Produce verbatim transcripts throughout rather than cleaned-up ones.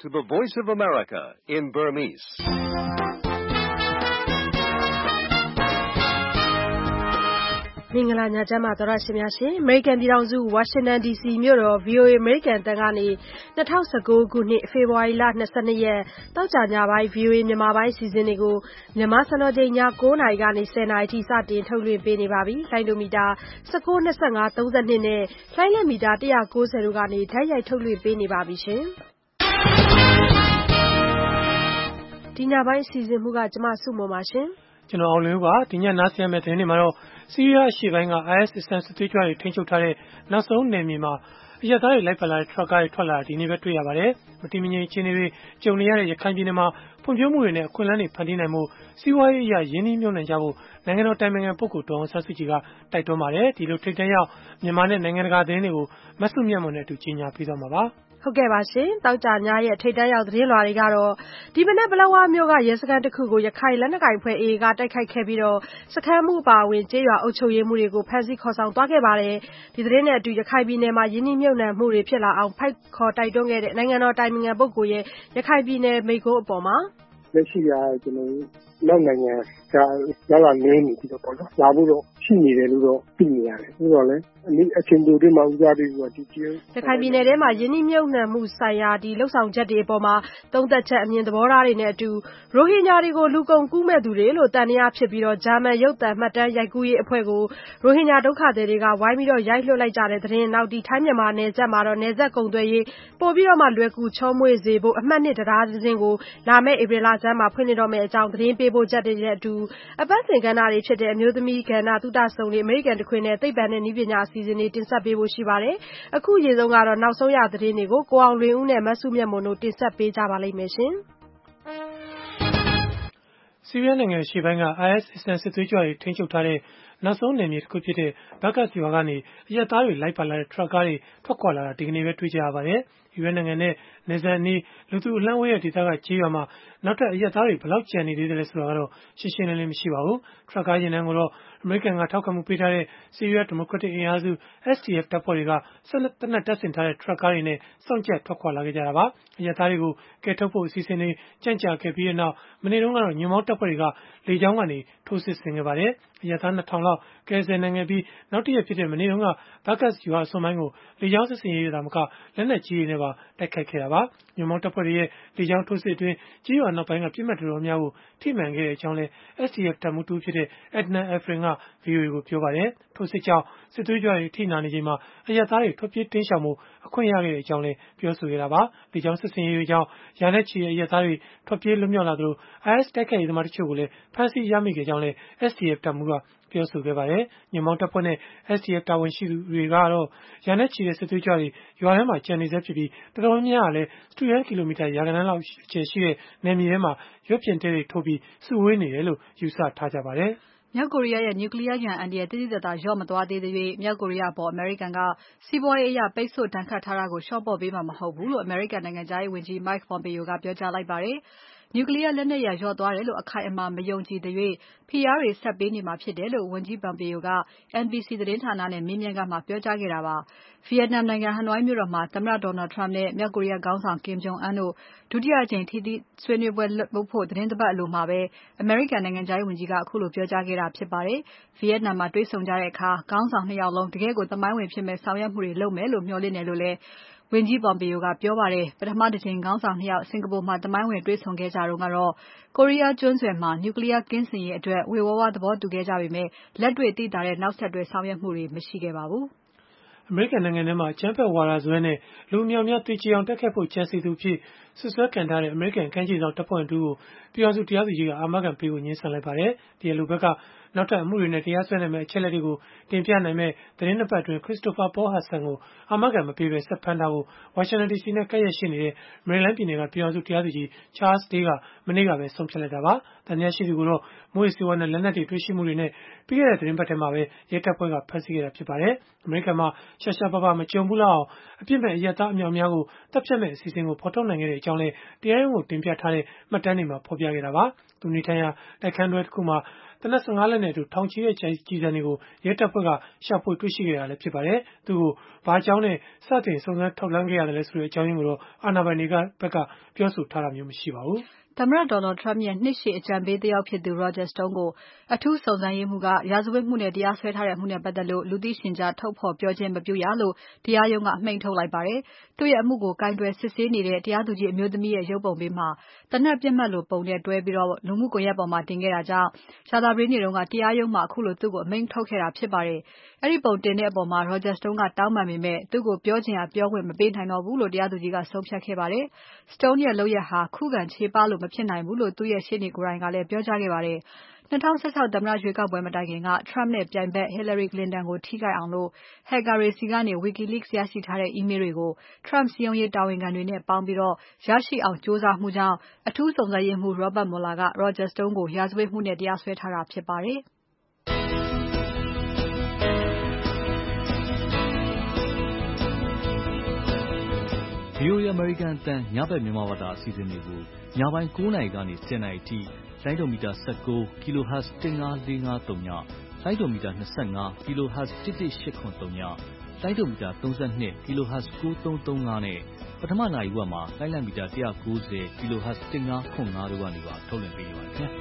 to the Voice of America in Burmese. ။မင်္ဂလာညချမ်းပါသောရရှိများရှင်။ American ပြည်ထောင်စု Washington ဒီ စီ မြို့တော် ဗွီအိုအေ American တန်ကနေ၂၀၁၉ခုနှစ်ဖေဖော်ဝါရီလ၂၂ရက်သောကြာညပိုင်း ဗွီအိုအေမြန်မာပိုင်းအစီအစဉ်တွေကိုမြန်မာစံတော်ချိန်ည၉နာရီကနေ၁၀နာရီထိစတင်ထုတ်လွှင့်ပေးနေပါပြီ။လိုင်းဒိုမီတာ၁၉ ၂၅ ၃၂နဲ့လှိုင်းလက်မီတာ၁၉၀တို့ကနေတိုက်ရိုက်ထုတ်လွှင့်ပေးနေပါပြီရှင်။ဒီညပိုင်းအစီအစဉ်မှုကကျမဆုမွန်ပါရှင်။ကျွန်တော်အောင်လင်းပါဒီညနားဆင်ရမယ့်သတင်းတွေမှာတော့ဆီးရီးယားအရှေ့ပိုင်းက အိုင်အက်စ် အစ္စလာမ်စစ်သွေးကြွတွေထိန်းချုပ်ထားတဲ့နောက်ဆုံးနယ်မြေမှာအရပ်သားတွေလိုက်ပါလာတဲ့ထရပ်ကားတွေထွက်လာတာဒီနေ့ပဲတွေ့ရပါတယ်။မတည်မငြိမ်အခြေအနေတွေကြုံနေရတဲ့ရခိုင်ပြည်နယ်မှာဖွံ့ဖြိုးမှုတွေနဲ့အခွင့်အလမ်းတွေဖန်တီးနိုင်မှုစီးပွားရေးအရာရင်းနှီးမြှုပ်နှံကြဖို့နိုင်ငံတော်တိုင်ပင်ခံပုဂ္ဂိုလ်ဒေါ်အောင်ဆန်းစုကြည်ကတိုက်တွန်းပါတယ်။ဒီလိုထိပ်တန်းရောက်မြန်မာနဲ့နိုင်ငံတကာသတင်းတွေကိုမဆုမြတ်မွန်နဲ့အတူကြီးညာပေးသွားမှာပါ။ဟုတ်ကဲ့ပါရှင်တောက်ကြညရဲ့ထိတ်တန်းရောက်သတင်းလွှာတွေကတော့ဒီမနေ့ပလောဝါမျိုးကရဲစခန်းတစ်ခုကိုရခိုင်လက်နက်ကိုင်ဖွဲ့အေအေကတိုက်ခိုက်ခဲ့ပြီးတော့စခန်းမှုပါဝင်ကျေးရွာအုပ်ချုပ်ရေးမှုတွေကိုဖမ်းဆီးခေါ်ဆောင်သွားခဲ့ပါတယ်ဒီသတင်းနဲ့အတူရခိုင်ပြည်နယ်မှာယင်းနှိမ့်မြုပ်နှံမှုတွေဖြစ်လာအောင်ဖိုက်ခေါ်တိုက်တွန်းခဲ့တဲ့နိုင်ငံတော်တိုင်ပင်ခံပုဂ္ဂိုလ်ရဲ့ရခိုင်ပြည်နယ်မိန့်ခွန်းအပေါ်မှာလက်ရှိကကျွန်တော်နောက်နိုင်ငံကလာလာနေနေပြီးတော့ပေါ့နော်လာဖို့တော့ရှိနေတယ်လို့တော့သိနေရတယ်ပြီးတော့လည်းအနည်းအချင်းတို့တွေမှာဦးစားပေးပြီးတော့ဒီကျင်းရခိုင်ပြည်နယ်ထဲမှာယင်းနှိမ့်မြုပ်နှံမှုဆိုင်ရာဒီလှုပ်ဆောင်ချက်တွေအပေါ်မှာသုံးသက်ချက်အမြင်သဘောထားတွေနဲ့အတူရိုဟင်ဂျာတွေကိုလူကုန်ကူးမဲ့သူတွေလို့တန်တရားဖြစ်ပြီးတော့ဂျာမန်ရုပ်သံမှတ်တမ်းရိုက်ကူးရေးအဖွဲ့ကိုရိုဟင်ဂျာဒုက္ခသည်တွေကဝိုင်းပြီးတော့ရိုက်လွှတ်လိုက်ကြတဲ့သတင်းနောက်ဒီထိုင်းမြန်မာနယ်စပ်မှာတော့နယ်စပ်ကုန်သွယ်ရေးပို့ပြီးတော့မှလွယ်ကူချောမွေ့စေဖို့အမှတ်နှစ်တရားစဉ်ကိုလာမယ့်ဧပြီလဆန်းမှာဖွင့်လှစ်တော့မယ့်အကြောင်းသတင်းပေးပို့ချက်တွေနဲ့အတူအပတ်စဉ်ကဏ္ဍတွေဖြစ်တဲ့အမျိုးသမီးကဏ္ဍသုတဆုံတွေအမေရိကန်တခွင်နဲ့သိပ္ပံနဲ့နည်းပညာအစီအစဉ်တွေတင်ဆက်ပေးဖို့ရှိပါတယ်။အခုရေဆုံးကတော့နောက်ဆုံးရသတင်းတွေကိုကိုအောင်လွင်ဦးနဲ့မဆုမြတ်မွန်တို့တင်ဆက်ပေးကြပါလိမ့်မယ်ရှင်။ဆီးရီးယားနိုင်ငံရှေ့ပိုင်းက အိုင်အက်စ် အစ္စလာမ်စစ်သွေးကြွတွေထိန်းချုပ်ထားတဲ့နောက်ဆုံးနယ်မြေတစ်ခုဖြစ်တဲ့ဘဂတ်ရွာကနေအရပ်သားတွေလိုက်ပါလာတဲ့ထရပ်ကားတွေထွက်ခွာလာတာဒီကနေ့ပဲတွေ့ကြရပါတယ်။ယူအီးနိုင်ငံနဲ့နယ်စပ်အနီးလူသူအလှမ်းဝေးတဲ့ဒေသကကြေးရွာမှာနောက်ထပ်အရပ်သားတွေဘယ်လောက်ကျန်နေသေးတယ်လဲဆိုတာကတော့ရှင်းရှင်းလင်းလင်းမရှိပါဘူး။ထရပ်ကားယာဉ်တန်းကိုတော့အမေရိကန်ကထောက်ခံမှုပေးထားတဲ့ဆီးရီးယားဒီမိုကရက်တစ်အင်အားစု အက်စ် ဒီ အက်ဖ် တပ်ဖွဲ့တွေကဆက်လက်သေနတ်တပ်ဆင်ထားတဲ့ထရပ်ကားတွေနဲ့စောင့်ကြပ်ထွက်ခွာလာခဲ့ကြတာပါ။အရပ်သားတွေကိုကယ်ထုတ်ဖို့အစီအစဉ်တွေကြန့်ကြာခဲ့ပြီးနောက်မနေ့တုန်းကတော့ညွန့်ပေါင်းတပ်ဖွဲ့တွေကလေကြောင်းကနေထိုးစစ်ဆင်ခဲ့ပါတယ်။အရပ်သားနှစ်ထောင်လောက်ကယ်ဆယ်နိုင်ခဲ့ပြီးနောက်တစ်ရက်ဖြစ်တဲ့မနေ့တုန်းကဘဂတ်ရွာအစွန်ပိုင်းကိုလေကြောင်းစစ်ဆင်ရေးတာမကလက်နက်ကြီးတွေနဲ့ပါတိုက်ခိုက်ခဲ့တာပါ။ညွန့်ပေါင်းတပ်ဖွဲ့တွေရဲ့လေကြောင်းထိုးစစ်အတွင်းကြေးရွာနောက်ပိုင်းကပြစ်မှတ်တော်တော်များကိုထိမှန်ခဲ့တဲ့အကြောင်းလဲ အက်စ် ဒီ အက်ဖ် တပ်မှူးတူဖြစ်တဲ့ Adnan Afrin က ဗွီအိုအေကိုပြောပါတယ်။ထိုးစစ်ကြောင့်စစ်သွေးကြွတွေအထိနာနေချိန်မှာအရပ်သားတွေထွက်ပြေးတိမ်းရှောင်မှုအခွင့်ရခဲ့တဲ့အကြောင်းလဲပြောဆိုခဲ့တာပါ။လေကြောင်းစစ်ဆင်ရေးတွေကြောင့်ရာနဲ့ချီတဲ့အရပ်သားတွေထွက်ပြေးလွတ်မြောက်လာသလို အိုင်အက်စ်တိုက်ခိုက်ရေးသမားတချို့ကိုလည်းဖမ်းဆီးရမိခဲ့ကြောင်းလဲ အက်စ် ဒီ အက်ဖ် တပ်မှူးကပြောဆိုခဲ့ပါတယ်။ညွန့်ပေါင်းတပ်ဖွဲ့နဲ့ အက်စ် ဒီ အက်ဖ် တာဝန်ရှိသူတွေကတော့ရာနဲ့ချီတဲ့စစ်သွေးကြွတွေရွာထဲမှာကျန်နေဆဲဖြစ်ပြီးတော်တော်များများကလည်းစတုရန်းကီလိုမီတာရာဂဏန်းလောက်အကျယ်ရှိတဲ့နယ်မြေထဲမှာရွက်ဖျင်တဲတွေထိုးပြီးစုဝေးနေတယ်လို့ယူဆထားကြပါတယ်။မြောက်ကိုရီးယားရဲ့နျူကလ িয়ার ရန်အန္တရာယ်တိတိကျကျလျော့မသွားသေးသေးမြောက်ကိုရီးယားပေါ်အမေရိကန်ကစီးပွားရေးအရပိတ်ဆို့ဒဏ်ခတ်ထားတာကိုလျှော့ပေါ့ပေးမှာမဟုတ်ဘူးလို့အမေရိကန်နိုင်ငံခြားရေးဝန်ကြီး Mike Pompeo ကပြောကြားလိုက်ပါတယ်။နျူကလ িয়ার လက်နက်ရလျော့သွားတယ်လို့အခိုင်အမာမယုံကြည်သရွေ့ဖိအားတွေဆက်ပေးနေမှာဖြစ်တယ်လို့ဝန်ကြီး Pompeo က N B C သတင်းဌာနနဲ့မေးမြန်းခန်းမှာပြောကြားခဲ့တာပါ။ ဗီယက်နမ်နိုင်ငံဟနွိုင်းမြို့တော်မှာသမ္မတ Donald Trump နဲ့မြောက်ကိုရီးယားခေါင်းဆောင် Kim Jong Un တို့ဒုတိယအကြိမ်ထိပ်သီးဆွေးနွေးပွဲလုပ်ဖို့သီတင်းတပတ်အလိုမှာပဲအမေရိကန်နိုင်ငံခြားရေးဝန်ကြီးကခုလိုပြောကြားခဲ့တာဖြစ်ပါတယ်။ဗီယက်နမ်မှာတွေ့ဆုံကြတဲ့အခါခေါင်းဆောင်နှစ်ယောက်လုံးတကယ့်ကိုသမိုင်းဝင်ဖြစ်မဲ့ဆောင်ရွက်မှုတွေလုပ်မယ်လို့မျှော်လင့်တယ်လို့လည်းဝန်ကြီး Pompeo ကပြောပါတယ်။ပထမတစ်ကြိမ်ခေါင်းဆောင်နှစ်ယောက်စင်ကာပူမှာသမိုင်းဝင်တွေ့ဆုံခဲ့ကြတုန်းကတော့ကိုရီးယားကျွန်းဆွယ်မှာနျူကလ িয়ার ကင်းစင်ရေးအတွက်ဝေဝါးဝါးသဘောတူခဲ့ကြပေမဲ့လက်တွေ့သိသာတဲ့နောက်ဆက်တွဲဆောင်ရွက်မှုတွေမရှိခဲ့ပါဘူး။အမေရိကန်နိုင်ငံထဲမှာအကြမ်းဖက်ဝါဒစွဲနဲ့လူအများများတေချေအောင်တက်ခတ်ဖို့ကြံစည်သူဖြစ်ဆွဆွဲခံထားတဲ့အမေရိကန်ကမ်းခြေစောင့်တပ်ဖွဲ့ဝင်တူကိုပြည်ထောင်စုတရားသူကြီးကအာမခံပေးဖို့ညှင်းဆန်လိုက်ပါတယ်။ဒီလိုဘက်ကနောက်ထပ်အမှုတွေနဲ့တရားစွဲနိုင်မယ့်အချက်အလက်တွေကိုတင်ပြနိုင်မဲ့သတင်းနှစ်ပတ်အတွင်း Christopher Paul Hudson ကိုအာမခံမပေးဘဲဆက်ဖမ်းထားဖို့ဝါရှင်တန်ဒီစီနဲ့ကပ်ရက်ရှိနေတဲ့ Maryland ပြည်နယ်ကပြည်ထောင်စုတရားသူကြီး Charles Day ကမနေ့ကပဲဆုံးဖြတ်လိုက်တာပါ။တန်တရားရှိသူကိုတော့မွေးစေဝါနဲ့လက်နက်တွေတွေ့ရှိမှုတွေနဲ့ပြီးခဲ့တဲ့သတင်းပတ်ထဲမှာပဲရဲတပ်ဖွဲ့ကဖမ်းဆီးခဲ့တာဖြစ်ပါတယ်။အမေရိကန်မှာရှာရှာပါပါမကြုံဘူးလောက်အောင်အပြစ်မဲ့အရပ်သားအများအများကိုတပ်ဖြတ်မဲ့အစီအစဉ်ကိုဖော်ထုတ်နိုင်ခဲ့တဲ့အကြောင်းလဲတရားရုံးကိုတင်ပြထားတဲ့မှတ်တမ်းတွေမှာဖော်ပြခဲ့တာပါ။သူနေထိုင်ရာတိုက်ခန်းတွဲတစ်ခုမှာသေနတ် ၁၅ လက်နဲ့အတူ ထောင်ချီတဲ့ကျည်ဆံတွေကို ရဲတပ်ဖွဲ့က ရှာဖွေတွေ့ရှိခဲ့တာလည်း ဖြစ်ပါတယ်။ သူ့ကိုဘာကြောင့်နဲ့ စတင်စုံစမ်းထောက်လှမ်းခဲ့ရသလဲဆိုတဲ့ အကြောင်းရင်းကိုတော့ အာဏာပိုင်တွေကဘက်က ပြောဆိုထားတာမျိုး မရှိပါဘူး။သမ္မတ Donald Trump ရဲ့နှစ်ရှည်အကြံပေးတယောက်ဖြစ်သူ Roger Stone ကိုအထူးစုံစမ်းရေးမှူးက ရာဇဝတ်မှုနဲ့ တရားစွဲထားတဲ့အမှုနဲ့ပတ်သက်လို့ လူသိရှင်ကြား ထုတ်ဖော်ပြောခြင်း မပြုရလို့ တရားရုံးက အမိန့်ထုတ်လိုက်ပါတယ်။ သူ့ရဲ့အမှုကို ကိုင်တွယ်စစ်ဆေးနေတဲ့ တရားသူကြီးအမျိုးသမီးရဲ့ ရုပ်ပုံဘေးမှာ သေနတ်ပစ်မှတ်လိုပုံနဲ့တွဲပြီး လူမှုကွန်ရက်ပေါ်မှာ တင်ခဲ့တာကြောင့် ကြာသပတေးနေ့က တရားရုံးမှာ ခုလိုသူ့ကို အမိန့်ထုတ်ခဲ့တာဖြစ်ပါတယ်။ အဲဒီပုံတင်တဲ့အပေါ် Roger Stone ကတောင်းပန်ပေမဲ့ သူ့ကိုပြောချင်ရာပြောခွင့် မပေးနိုင်တော့ဘူးလို့ တရားသူကြီးက ဆုံးဖြတ်ခဲ့ပါတယ်။ Stone ရဲ့လုပ်ရပ်ဟာ ခုခံချေပလို့ မဖြစ်နိုင်ဘူးလို့ သူ့ရဲ့ရှေ့နေကိုယ်တိုင်ကလည်း ပြောကြားခဲ့ပါတယ်။ ၂၀၁၆ သမ္မတရွေးကောက်ပွဲမတိုင်ခင်က Trump နဲ့ပြိုင်ဘက် Hillary Clinton ကိုထိခိုက်အောင် Hacker တွေဆီကနေ WikiLeaks ရရှိထားတဲ့ email တွေကို Trump စည်းရုံးရေးတာဝန်ခံတွေနဲ့ပေါင်းပြီး ရရှိအောင်ကြိုးစားမှုကြောင့် အထူးစုံစမ်းရေးမှူး Robert Mueller က Roger Stone ကို ရာဇဝတ်မှုနဲ့ တရားစွဲထားတာဖြစ်ပါတယ်။ VOA American အသံညဘက်မြန်မာဘာသာအစီအစဉ်တွေကိုညပိုင်း ၉ နာရီကနေ ၁၀ နာရီအထိလိုင်းဒိုမီတာ ၁၉ kilohertz တစ်ငါးလေးငါးသုံးည၊ လိုင်းဒိုမီတာ ၂၅ kilohertz တစ်တစ်ရှစ်ခွန်သုံးည၊ လိုင်းဒိုမီတာ ၃၂ kilohertz ကိုးသုံးသုံးငါးနဲ့ ပထမနာရီဝက်မှာလိုင်းလံမီတာ ၁၉၀ kilohertz တစ်ငါးခွန်ငါးတို့ကနေပါထုတ်လွှင့်ပေးနေပါတယ်ခင်ဗျာ။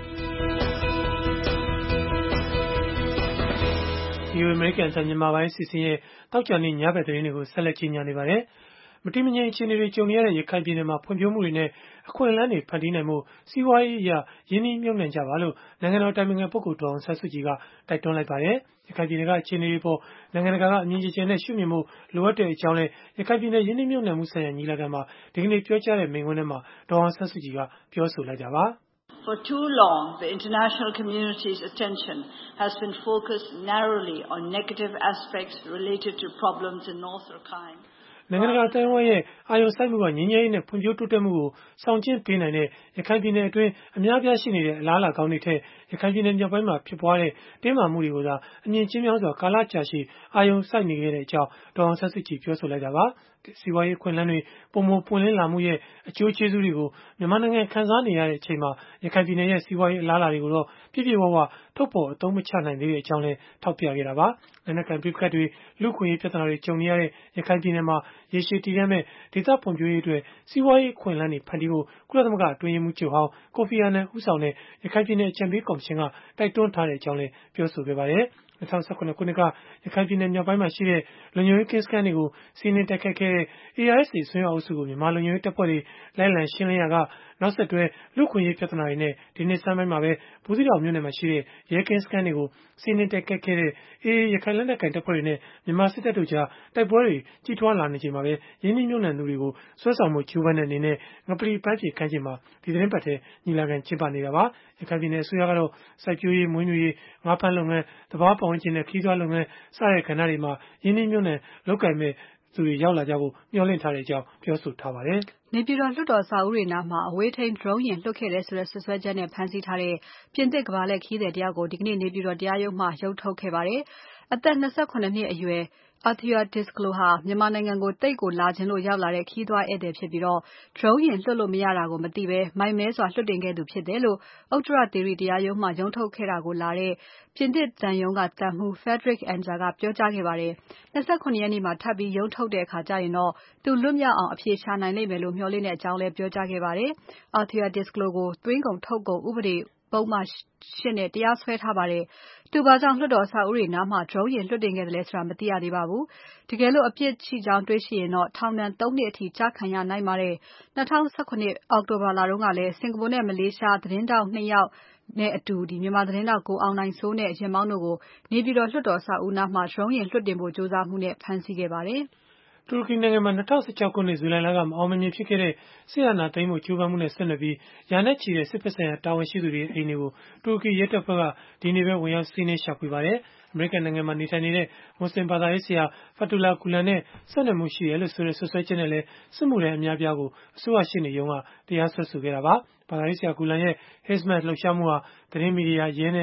VOA American အသံမြန်မာပိုင်းအစီအစဉ်ရဲ့သောကြာနေ့ညဘက်သတင်းတွေကိုဆက်လက်ကြီးညာနေပါတယ်။ မတည်မငြိမ်အခြေအနေတွေကြုံနေရတဲ့ရခိုင်ပြည်နယ်မှာဖွံ့ဖြိုးမှုတွေနဲ့အခွင့်အလမ်းတွေဖန်တီးနိုင်ဖို့စီးပွားရေးအရရင်းနှီးမြှုပ်နှံကြပါလို့နိုင်ငံတော်အတိုင်ပင်ခံပုဂ္ဂိုလ်ဒေါ်အောင်ဆန်းစုကြည်ကတိုက်တွန်းလိုက်ပါတယ်။ ရခိုင်ပြည်နယ်ကအခြေအနေတွေအပေါ်နိုင်ငံတကာကအမြင်ကျယ်ကျယ်နဲ့ရှုမြင်ဖို့လိုအပ်တဲ့အကြောင်းလည်းရခိုင်ပြည်နယ်ရင်းနှီးမြှုပ်နှံမှုဆိုင်ရာညီလာခံမှာဒီကနေ့ပြောကြားတဲ့မိန့်ခွန်းထဲမှာဒေါ်အောင်ဆန်းစုကြည်ကပြောဆိုလိုက်တာပါ။ For too long, the international community's attention has been focused narrowly on negative aspects related to problems in North Rakhine. နိုင်ငံတကာအသိုင်းအဝိုင်းရဲ့အာရုံစိုက်မှုကငြိမ်းချမ်းရေးနဲ့ဖွံ့ဖြိုးတိုးတက်မှုကိုဆောင်ကျဉ်ပေးနိုင်တဲ့ရခိုင်ပြည်နယ်အတွင်းအများပြားရှိနေတဲ့အလားအလာကောင်းတွေထက်ရခိုင်ပြည်နယ်မြောက်ပိုင်းမှာဖြစ်ပွားတဲ့တင်းမာမှုတွေကိုသာအမြင်ကျဉ်းမြောင်းစွာကာလကြာရှည်အာရုံစိုက်နေခဲ့တဲ့အကြောင်းဒေါ်အောင်ဆန်းစုကြည်ပြောဆိုလိုက်တာပါ။စီးပွားရေးအခွင့်အလမ်းတွေပုံမပွင့်လင်းလာမှုရဲ့အကျိုးကျေးဇူးတွေကိုမြန်မာနိုင်ငံခံစားနေရတဲ့အချိန်မှာရခိုင်ပြည်နယ်ရဲ့စီးပွားရေးအလားအလာတွေကိုတော့ပြည့်ပြည့်ဝဝထုတ်ဖော်အသုံးမချနိုင်သေးတဲ့အကြောင်းလည်းထောက်ပြခဲ့တာပါ။လက်နက်ကိုင်ပဋိပက္ခတွေလူ့အခွင့်အရေးပြဿနာတွေကြုံနေရတဲ့ရခိုင်ပြည်နယ်မှာရေရှည်တည်တံ့မဲ့ဒေသဖွံ့ဖြိုးရေးအတွက်စီးပွားရေးအခွင့်အလမ်းတွေဖန်တီးဖို့ကုလသမဂ္ဂအတွင်းရေးမှူးချုပ်ဟောင်းကိုဖီအာနန်ဦးဆောင်တဲ့ရခိုင်ပြည်နယ်အကြံပေးကော်မရှင်ကတိုက်တွန်းထားတဲ့အကြောင်းလည်းပြောဆိုခဲ့ပါတယ်။၂၀၁၇ ခုနှစ်ကရခိုင်ပြည်နယ်မြောက်ပိုင်းမှာရှိတဲ့လုံခြုံရေးကင်းစခန်းတွေကိုစီးနင်းတိုက်ခိုက်ခဲ့တဲ့ A R S A အစွန်းရောက်အုပ်စုကိုမြန်မာလုံခြုံရေးတပ်ဖွဲ့တွေလိုက်လံရှင်းလင်းရာကနောက်ဆက်တွဲလူ့အခွင့်အရေးပြဿနာတွေနဲ့ဒီနှစ်ဆန်းပိုင်းမှာပဲဘူးသီးတောင်မြို့နယ်မှာရှိတဲ့ရဲကင်းစခန်းတွေကိုစီးနင်းတိုက်ခိုက်ခဲ့တဲ့ A A ရခိုင်လက်နက်ကိုင်တပ်ဖွဲ့တွေနဲ့မြန်မာစစ်တပ်တို့ကြားတိုက်ပွဲတွေကြီးထွားလာနေချိန်မှာပဲရင်းနှီးမြှုပ်နှံသူတွေကိုဆွဲဆောင်မှုကြိုးပမ်းတဲ့အနေနဲ့ငပလီပန်းဖြေကမ်းခြေမှာဒီသတင်းပတ်ထဲညီလာခံကျင်းပနေတာပါ။ရခိုင်ပြည်နယ်အစိုးရကတော့စိုက်ပျိုးရေးမွေးမြူရေးငါးဖမ်းလုပ်ငန်းသဘာဝပတ်ဝန်းကျင်နဲ့ခရီးသွားလုပ်ငန်းစတဲ့ကဏ္ဍတွေမှာရင်းနှီးမြှုပ်နှံလုပ်ကိုင်မဲ့သူတွေရောက်လာကြဖို့မျှော်လင့်ထားတဲ့အကြောင်းပြောဆိုထားပါတယ်။နေပြည်တော်လွှတ်တော်အဆောက်အဦတွေနားမှာအဝေးထိန်း drone ယာဉ်လွှတ်ခဲ့တယ်ဆိုတဲ့စွပ်စွဲချက်နဲ့ဖမ်းဆီးထားတဲ့ပြင်သစ်ကမ္ဘာလှည့်ခရီးသည်တယောက်ကိုဒီကနေ့နေပြည်တော်တရားရုံးမှာရုံးထုတ်ခဲ့ပါတယ်။အသက် ၂၇ နှစ်အရွယ် Arthur Disclos ဟာမြန်မာနိုင်ငံကိုသိပ်ကိုလာချင်လို့ရောက်လာတဲ့ခရီးသွားဧည့်သည်ဖြစ်ပြီး drone ယာဉ်လွှတ်လို့မရတာကိုမသိဘဲမိုက်မဲစွာလွှတ်တင်ခဲ့သူဖြစ်တယ်လို့ဥတ္တရသီရိတရားရုံးမှာရုံးထုတ်ခဲ့တာကိုလာတဲ့ပြင်သစ်သံရုံးကသံမှူး Frédéric Anza ကပြောကြားခဲ့ပါတယ်။၂၇ ရက်နေ့မှာထပ်ပြီးရုံးထုတ်တဲ့အခါကျရင်တော့သူလွတ်မြောက်အောင်အဖြေရှာနိုင်လိမ့်မယ်လို့မျှော်လင့်တဲ့အကြောင်းလည်းပြောကြားခဲ့ပါတယ်။ Arthur Disclos ကိုသွင်းကုန်ထုတ်ကုန်ဥပဒေပုဒ်မ ၈ နဲ့တရားစွဲထားပါတယ်။သူဘာကြောင့်လွှတ်တော်အဆောက်အဦးတွေနားမှာ drone ယာဉ်လွှတ်တင်ခဲ့သလဲဆိုတာမသိရသေးပါဘူး။တကယ်လို့အပြစ်ရှိကြောင်းတွေ့ရှိရင်တော့ထောင်ဒဏ် သုံး နှစ်အထိကျခံရနိုင်ပါတယ်။၂၀၁၇ အောက်တိုဘာလတုန်းကလည်းစင်္ကာပူနဲ့မလေးရှားသတင်းထောက် နှစ် ယောက်နဲ့အတူမြန်မာသတင်းထောက်ကိုအောင်နိုင်စိုးနဲ့ယာဉ်မောင်းတို့ကိုနေပြည်တော်လွှတ်တော်အဆောက်အဦးနားမှာ drone ယာဉ်လွှတ်တင်ဖို့ကြိုးစားမှုနဲ့ဖမ်းဆီးခဲ့ပါတယ်။တူရကီနိုင်ငံမှာ၂၀၁၆ခုနှစ်ဇူလိုင်လကမအောင်မမြင်ဖြစ်ခဲ့တဲ့စစ်အာဏာသိမ်းမှုကြိုးပမ်းမှုနဲ့ဆက်နွယ်ပြီးရာနဲ့ချီတဲ့စစ်ဖက်ဆိုင်ရာတာဝန်ရှိသူတွေအိမ်တွေကိုတူရကီရဲတပ်ဖွဲ့ကဒီနေ့ပဲဝင်ရောက်စီးနင်းရှာဖွေပါတယ်။အမေရိကန်နိုင်ငံမှာနေထိုင်နေတဲ့မွတ်စလင်ဘာသာရေးဆရာ Fethullah Gulen နဲ့ဆက်နွယ်မှုရှိတယ်လို့ဆိုတဲ့စွပ်စွဲချက်နဲ့လည်းစစ်မှုထမ်းအများအပြားကိုအစိုးရရှေ့နေရုံးကတရားစွဲဆိုခဲ့တာပါ။ဘာသာရေးဆရာ Gulen ရဲ့ Hizmet လှုပ်ရှားမှုဟာသတင်းမီဒီယာရဲနဲ့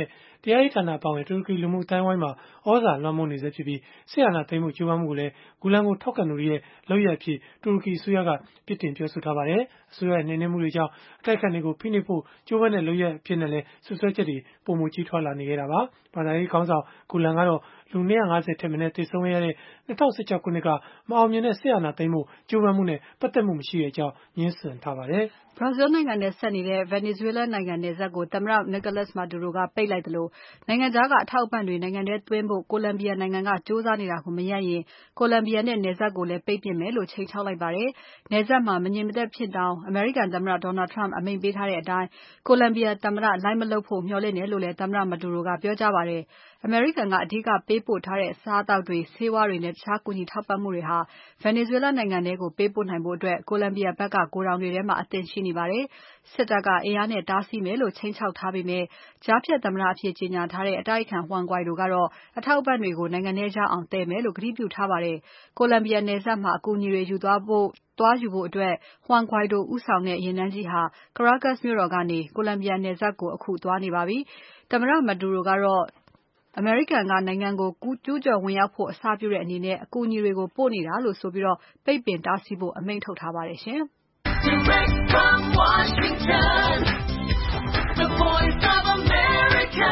တရားရေးဌာနအပါအဝင်တူရကီလူမှုအတိုင်းအဝိုင်းမှာဩဇာလွှမ်းမိုးနေဆဲဖြစ်ပြီးစစ်အာဏာသိမ်းမှုကြိုးပမ်းမှုကိုလည်းဂူလန်ကိုထောက်ခံသူတွေရဲ့လုပ်ရပ်အဖြစ်တူရကီအစိုးရကပြစ်တင်ပြောဆိုထားပါတယ်။အစိုးရရဲ့နှိမ်နင်းမှုတွေကြောင့်အတိုက်အခံတွေကိုဖိနှိပ်ဖို့ကြိုးပမ်းတဲ့လုပ်ရပ်အဖြစ်နဲ့လည်းဆွဆွဲချက်တွေပုံမကြီးထွားလာနေခဲ့တာပါ။ဘာသာရေးခေါင်းဆောင်ဂူလန်ကတော့လူနှစ်ရာငါးဆယ်ထက်မနည်းသေဆုံးခဲ့ရတဲ့၂၀၁၆ခုနှစ်ကမအောင်မြင်တဲ့စစ်အာဏာသိမ်းမှုကြိုးပမ်းမှုနဲ့ပတ်သက်မှုမရှိတဲ့အကြောင်းငြင်းဆန်ထားပါတယ်။ Brazil နိုင်ငံနဲ့ဆက်နေတဲ့ Venezuela နိုင်ငံနယ်စပ်ကိုသမ္မတ Nicolas Maduro ကပိတ်လိုက်သလိုနိုင်ငံခြားကအထောက်အပံ့တွေနိုင်ငံထဲသွင်းဖို့ Colombia နိုင်ငံကကြိုးစားနေတာကိုမရပ်ရင် Colombia နဲ့နယ်စပ်ကိုလည်းပိတ်ပစ်မယ်လို့ခြိမ်းခြောက်လိုက်ပါတယ်။နယ်စပ်မှာမငြိမ်မသက်ဖြစ်အောင်အမေရိကန်သမ္မတ Donald Trump အမိန့်ပေးထားတဲ့အတိုင်း Colombia သမ္မတလိုက်မလုပ်ဖို့မျှော်လင့်တယ်လို့လည်းသမ္မတ Maduro ကပြောကြားပါတယ်။ အမေရိကန်ကအဓိကပေးပို့ထားတဲ့အစားအသောက်တွေဆေးဝါးတွေနဲ့တခြားကူညီထောက်ပံ့မှုတွေဟာ Venezuela နိုင်ငံထဲကိုပေးပို့နိုင်ဖို့ Colombia ဘက်ကဂိုဒေါင်တွေထဲမှာအသင့်ရှိနေပါတယ်။စစ်တပ်ကအင်အားနဲ့တားဆီးမယ်လို့ခြိမ်းခြောက်ထားပေမဲ့ကြားဖြတ်သမ္မတအဖြစ်ကြေညာထားတဲ့အတိုက်အခံ Juan Guaido ကတော့အထောက်အပံ့တွေကိုနိုင်ငံထဲရောက်အောင်သယ်မယ်လို့ကတိပြုထားပါတယ်။ Colombia နယ်စပ်မှာအကူအညီတွေယူသွားဖို့သွားယူဖို့အတွက် Juan Guaido ဦးဆောင်တဲ့ယာဉ်တန်းကြီးဟာ Caracas မြို့တော်ကနေ Colombia နယ်စပ်ကိုအခုသွားနေပါပြီ။ သမ္မတ Maduro ကတော့အမေရိကန်ကနိုင်ငံကိုကျူးကျော်ဝင်ရောက်ဖို့အစပြုတဲ့အနေနဲ့အကူအညီတွေကိုပို့နေတာလို့ဆိုပြီးပိတ်ပင်တားဆီးဖို့အမိန့်ထုတ်ထားပါတယ်ရှင်။ Direct from Washington, the voice of America,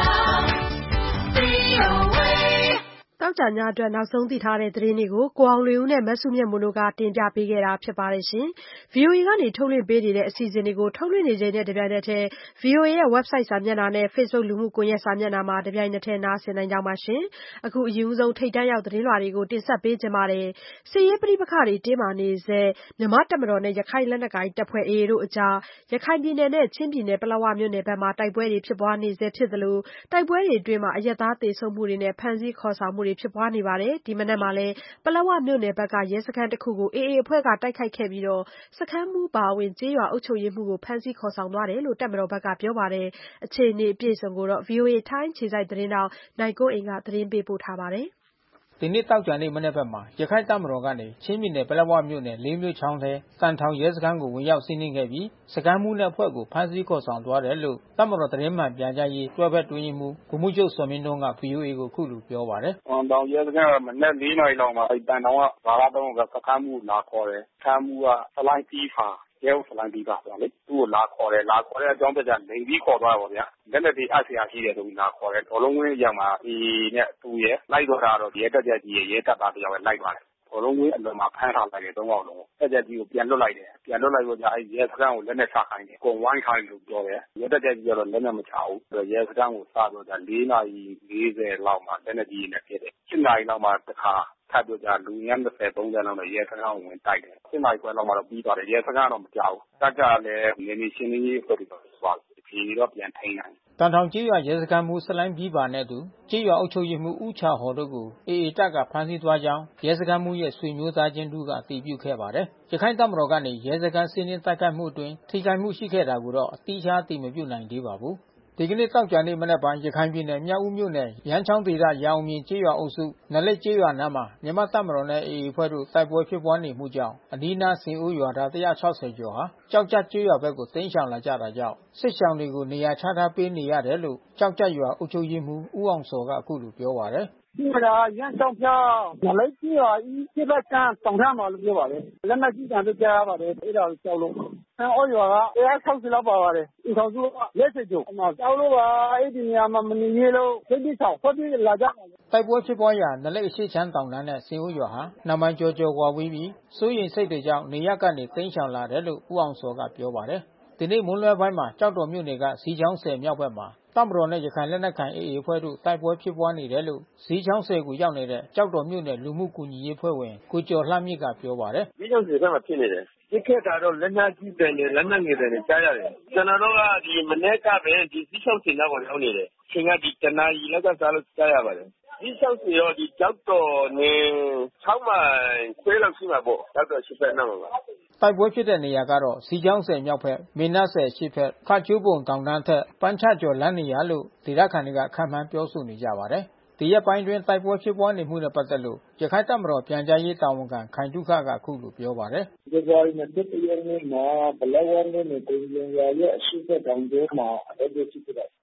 V O A တောက်ကြညအတွက်နောက်ဆုံးသိထားတဲ့သတင်းတွေကိုကိုအောင်လွင်ဦးနဲ့မစုမြတ်မွန်တို့ကတင်ပြပေးခဲ့တာဖြစ်ပါတယ်ရှင်။ V O A ကနေထုတ်လွှင့်ပေးနေတဲ့အစီအစဉ်တွေကိုထုတ်လွှင့်နေချိန်နဲ့တပြိုင်နက်တည်း V O A ရဲ့ website စာမျက်နှာနဲ့ Facebook လူမှုကွန်ရက်စာမျက်နှာမှာတပြိုင်နက်တည်းနားဆင်နိုင်ကြပါရှင်။အခုအရင်ဆုံးထိတ်တန့်ရောက်သတင်းလွှာတွေကိုတင်ဆက်ပေးကြပါမယ်။စစ်ရေးပဋိပက္ခတွေတင်းမာနေဆဲမြန်မာ့တပ်မတော်နဲ့ရခိုင်လက်နက်ကိုင်တပ်ဖွဲ့ A A တို့အကြားရခိုင်ပြည်နယ်နဲ့ချင်းပြည်နယ်ပလက်ဝမြို့နယ်ဘက်မှာတိုက်ပွဲတွေဖြစ်ပွားနေဆဲဖြစ်သလိုတိုက်ပွဲတွေအတွင်းအရပ်သားသေဆုံးမှုတွေနဲ့ဖမ်းဆီးခေါ်ဆောင်မှုတွေဖြစ်ပွားနေပါတယ်။ဒီမနက်မှာလည်းပလက်ဝမြို့နယ်ဘက်ကရဲစခန်းတခုကို A A အဖွဲ့ကတိုက်ခိုက်ခဲ့ပြီးစခန်းမှူးအပါအဝင်ကျေးရွာအုပ်ချုပ်ရေးမှူးကိုဖမ်းဆီးခေါ်ဆောင်သွားတယ်လို့တပ်မတော်ဘက်ကပြောပါတယ်။အခြေအနေအပြည့်အစုံကို ဗွီအိုအေထိုင်းအခြေစိုက်သတင်းထောက်နိုင်ကွန်းအိန်ကသတင်းပေးပို့ထားပါတယ်။ဒီနေ့သောကြာနေ့မနက်ဘက်မှာရခိုင်တပ်မတော်ကနေချင်းပြည်နယ်ပလက်ဝမြို့နယ်လေးမြို့ချောင်းထဲကံထောင်ရဲစခန်းကိုဝင်ရောက်စီးနင်းခဲ့ပြီးစခန်းမှူးနဲ့အဖွဲ့ကိုဖမ်းဆီးခေါ်ဆောင်သွားတယ်လို့တပ်မတော်သတင်းမှန်ပြန်ကြားရေးတွဲဘက်အတွင်းရေးမှူးဗိုလ်မှူးချုပ်ဇော်မင်းထွန်းက V O A ကိုအခုလိုပြောပါတယ်။ "ကံထောင်ရဲစခန်းကမနက်လေးနာရီလောက်မှာအဲဒီကံထောင်ကဘားသုံးကစခန်းမှူးလာခေါ်တယ်။စခန်းမှူးကဆလိုင်းတီးဖာရဲအုပ်ဆလိုင်းတီးဖာဆိုတာလေသူ့ကိုလာခေါ်တယ်။လာခေါ်တဲ့အကြောင်းပြချက်ကလိန်ပြီးခေါ်သွားတယ်ပေါ့ဗျာ။လက်နက်တွေအပ်စရာရှိတယ်ဆိုပြီးလာခေါ်တယ်။ဒေါ်လုံးဝင်းအရောက်မှာ A A နဲ့သူရယ်လိုက်သွားတာတော့ရဲတပ်ကြပ်ကြီးရယ်ရဲတပ်သားတယောက်ရယ်လိုက်သွားတယ်။ဒေါ်လုံးဝင်းအလွန်မှာဖမ်းထားလိုက်တယ်သုံးယောက်လုံး။တပ်ကြပ်ကြီးကိုပြန်လွှတ်လိုက်တယ်။ပြန်လွှတ်လိုက်တော့အဲဒီရဲစခန်းကိုလက်နက်ချခိုင်းတယ်။အကုန်ဝိုင်းထားတယ်လို့ပြောတယ်။ရဲတပ်ကြပ်ကြီးကတော့လက်နက်မချဘူး။ရဲစခန်းကိုစတော့လေးနာရီလေးဆယ်လောက်မှာလက်နက်ကြီးနဲ့ပစ်တယ်။ရှစ်နာရီလောက်မှာတခါထပ်ပြောကြလူအင်အား ၂၀ သုံး၀ လောက်နဲ့ရဲစခန်းကိုဝင်တိုက်တယ်။ရှစ်နာရီခွဲလောက်မှာတော့ပြီးသွားတယ်။ရဲစခန်းကတော့မကျဘူး။တပ်ကလည်းနယ်မြေရှင်းလင်းရေးအဖွဲ့တွေတော့သွားပြီ။အခြေအနေတော့ပြန်ထိန်းနိုင်တယ်။ " ကံထောင်ကျေးရွာရဲစခန်းမှူးဆလိုင်းတီးဖာနဲ့အတူကျေးရွာအုပ်ချုပ်ရေးမှူးဦးချာဟော်တို့ကို A A တပ်ကဖမ်းဆီးသွားကြောင်းရဲစခန်းမှူးရဲ့ဆွေမျိုးသားချင်းတဦးကအတည်ပြုခဲ့ပါတယ်။ရခိုင်တပ်မတော်ကနေရဲစခန်းစီးနင်းတိုက်ခိုက်မှုအတွင်းထိခိုက်မှုရှိခဲ့တာကိုတော့သီးခြားအတည်မပြုနိုင်သေးပါဘူး။ ဒီကနေ့သောကြာနေ့မနက်ပိုင်းရခိုင်ပြည်နယ်မြောက်ဦးမြို့နယ်ရန်းချောင်းဒေသရန်အောင်မြင်ကျေးရွာအုပ်စုနလိပ်ကျေးရွာနားမှာမြန်မာ့တပ်မတော်နဲ့ A A အဖွဲ့တို့တိုက်ပွဲဖြစ်ပွားနေမှုကြောင့်အနီးနားဆင်အိုးရွာသား ၁၆၀ ကျော်ဟာကျောက်ကျပ်ကျေးရွာဘက်ကိုတိမ်းရှောင်လာကြတာကြောင့်စစ်ရှောင်တွေကိုနေရာချထားပေးနေရတယ်လို့ကျောက်ကျပ်ရွာအုပ်ချုပ်ရေးမှူးဦးအောင်ဇော်ကအခုလိုပြောပါတယ်။ "ဖြစ်တာရန်းချောင်းဖျားနလိပ်ကျေးရွာအရှေ့ဘက်ကမ်းတောင်တန်းမှာလို့ပြောပါတယ်။လက်နက်ကြီးသံတော့ကြားရပါတယ်။အဲဒါကြောက်လို့ဆင်အိုးရွာက၁၆၀လောက်ပါပါတယ်။အိမ်ထောင်စုက၄၀ကျော်။ကြောက်လို့ပါအဲဒီနေရာမှာမနေရဲလို့စစ်ဘေးရှောင်ထွက်ပြေးလာကြတာ။ " တိုက်ပွဲဖြစ်ပွားရာနလိပ်အရှေ့ခြမ်းတောင်တန်းနဲ့ဆင်အိုးရွာဟာနှစ်မိုင်ကျော်ကျော်ကွာဝေးပြီးစိုးရိမ်စိတ်တွေကြောင့်နေရပ်ကနေတိမ်းရှောင်လာတယ်လို့ဦးအောင်ဇော်ကပြောပါတယ်။ ဒီနေ့မွန်းလွဲပိုင်းမှာကျောက်တော်မြို့နယ်ကဇီးချောင်းဆည်မြောက်ဘက်မှာတပ်မတော်နဲ့ရခိုင်လက်နက်ကိုင် A A အဖွဲ့တို့တိုက်ပွဲဖြစ်ပွားနေတယ်လို့ဇီးချောင်းဆည်ကိုရောက်နေတဲ့ကျောက်တော်မြို့နယ်လူမှုကူညီရေးအဖွဲ့ဝင်ကိုကျော်လှမြင့်ကပြောပါတယ်။ဇီးချောင်းဆည်ဘက်မှာဖြစ်နေတယ်။ပစ်ခတ်တာတော့လက်နက်ကြီးသံတွေလက်နက်ငယ်သံတွေကြားရတယ်။ကျွန်တော်တို့ကဒီမနေ့ကပဲဒီဇီးချောင်းဆည်နားကိုရောက်နေတယ်။အချိန်ကဒီတနာရီလောက်ကစလို့ကြားရပါတယ်။ဇီးချောင်းဆည်ရောဒီကျောက်တော်နဲ့၆မိုင်ခွဲလောက်ရှိမှာပေါ့။ကျောက်တော်အရှေ့ဘက်နားမှာပါ။ " တိုက်ပွဲဖြစ်တဲ့နေရာကတော့ဇီးချောင်းဆည်မြောက်ဘက်မေနဆည်အရှေ့ဘက်ခကြိုးပုံတောင်တန်းအထက်ပန်းချကျော်လမ်းနေရာလို့ဒေသခံတွေကခန့်မှန်းပြောဆိုနေကြပါတယ်။ ဒီရက်ပိုင်းအတွင်းတိုက်ပွဲဖြစ်ပွားနေမှုနဲ့ပက်သက်လို့ရခိုင်တပ်မတော်ပြန်ကြားရေးတာဝန်ခံခိုင်သုခကအခုလိုပြောပါတယ်။ဖေဖေါ်ဝါရီလ ၂၁ ရက်နေ့မှာပလက်ဝမြို့နယ်ကုန်းလင်းရွာရဲ့အရှေ့ဘက်တောင်ကြောမှာတိုက်ပွဲဖြစ်ခဲ့တယ်။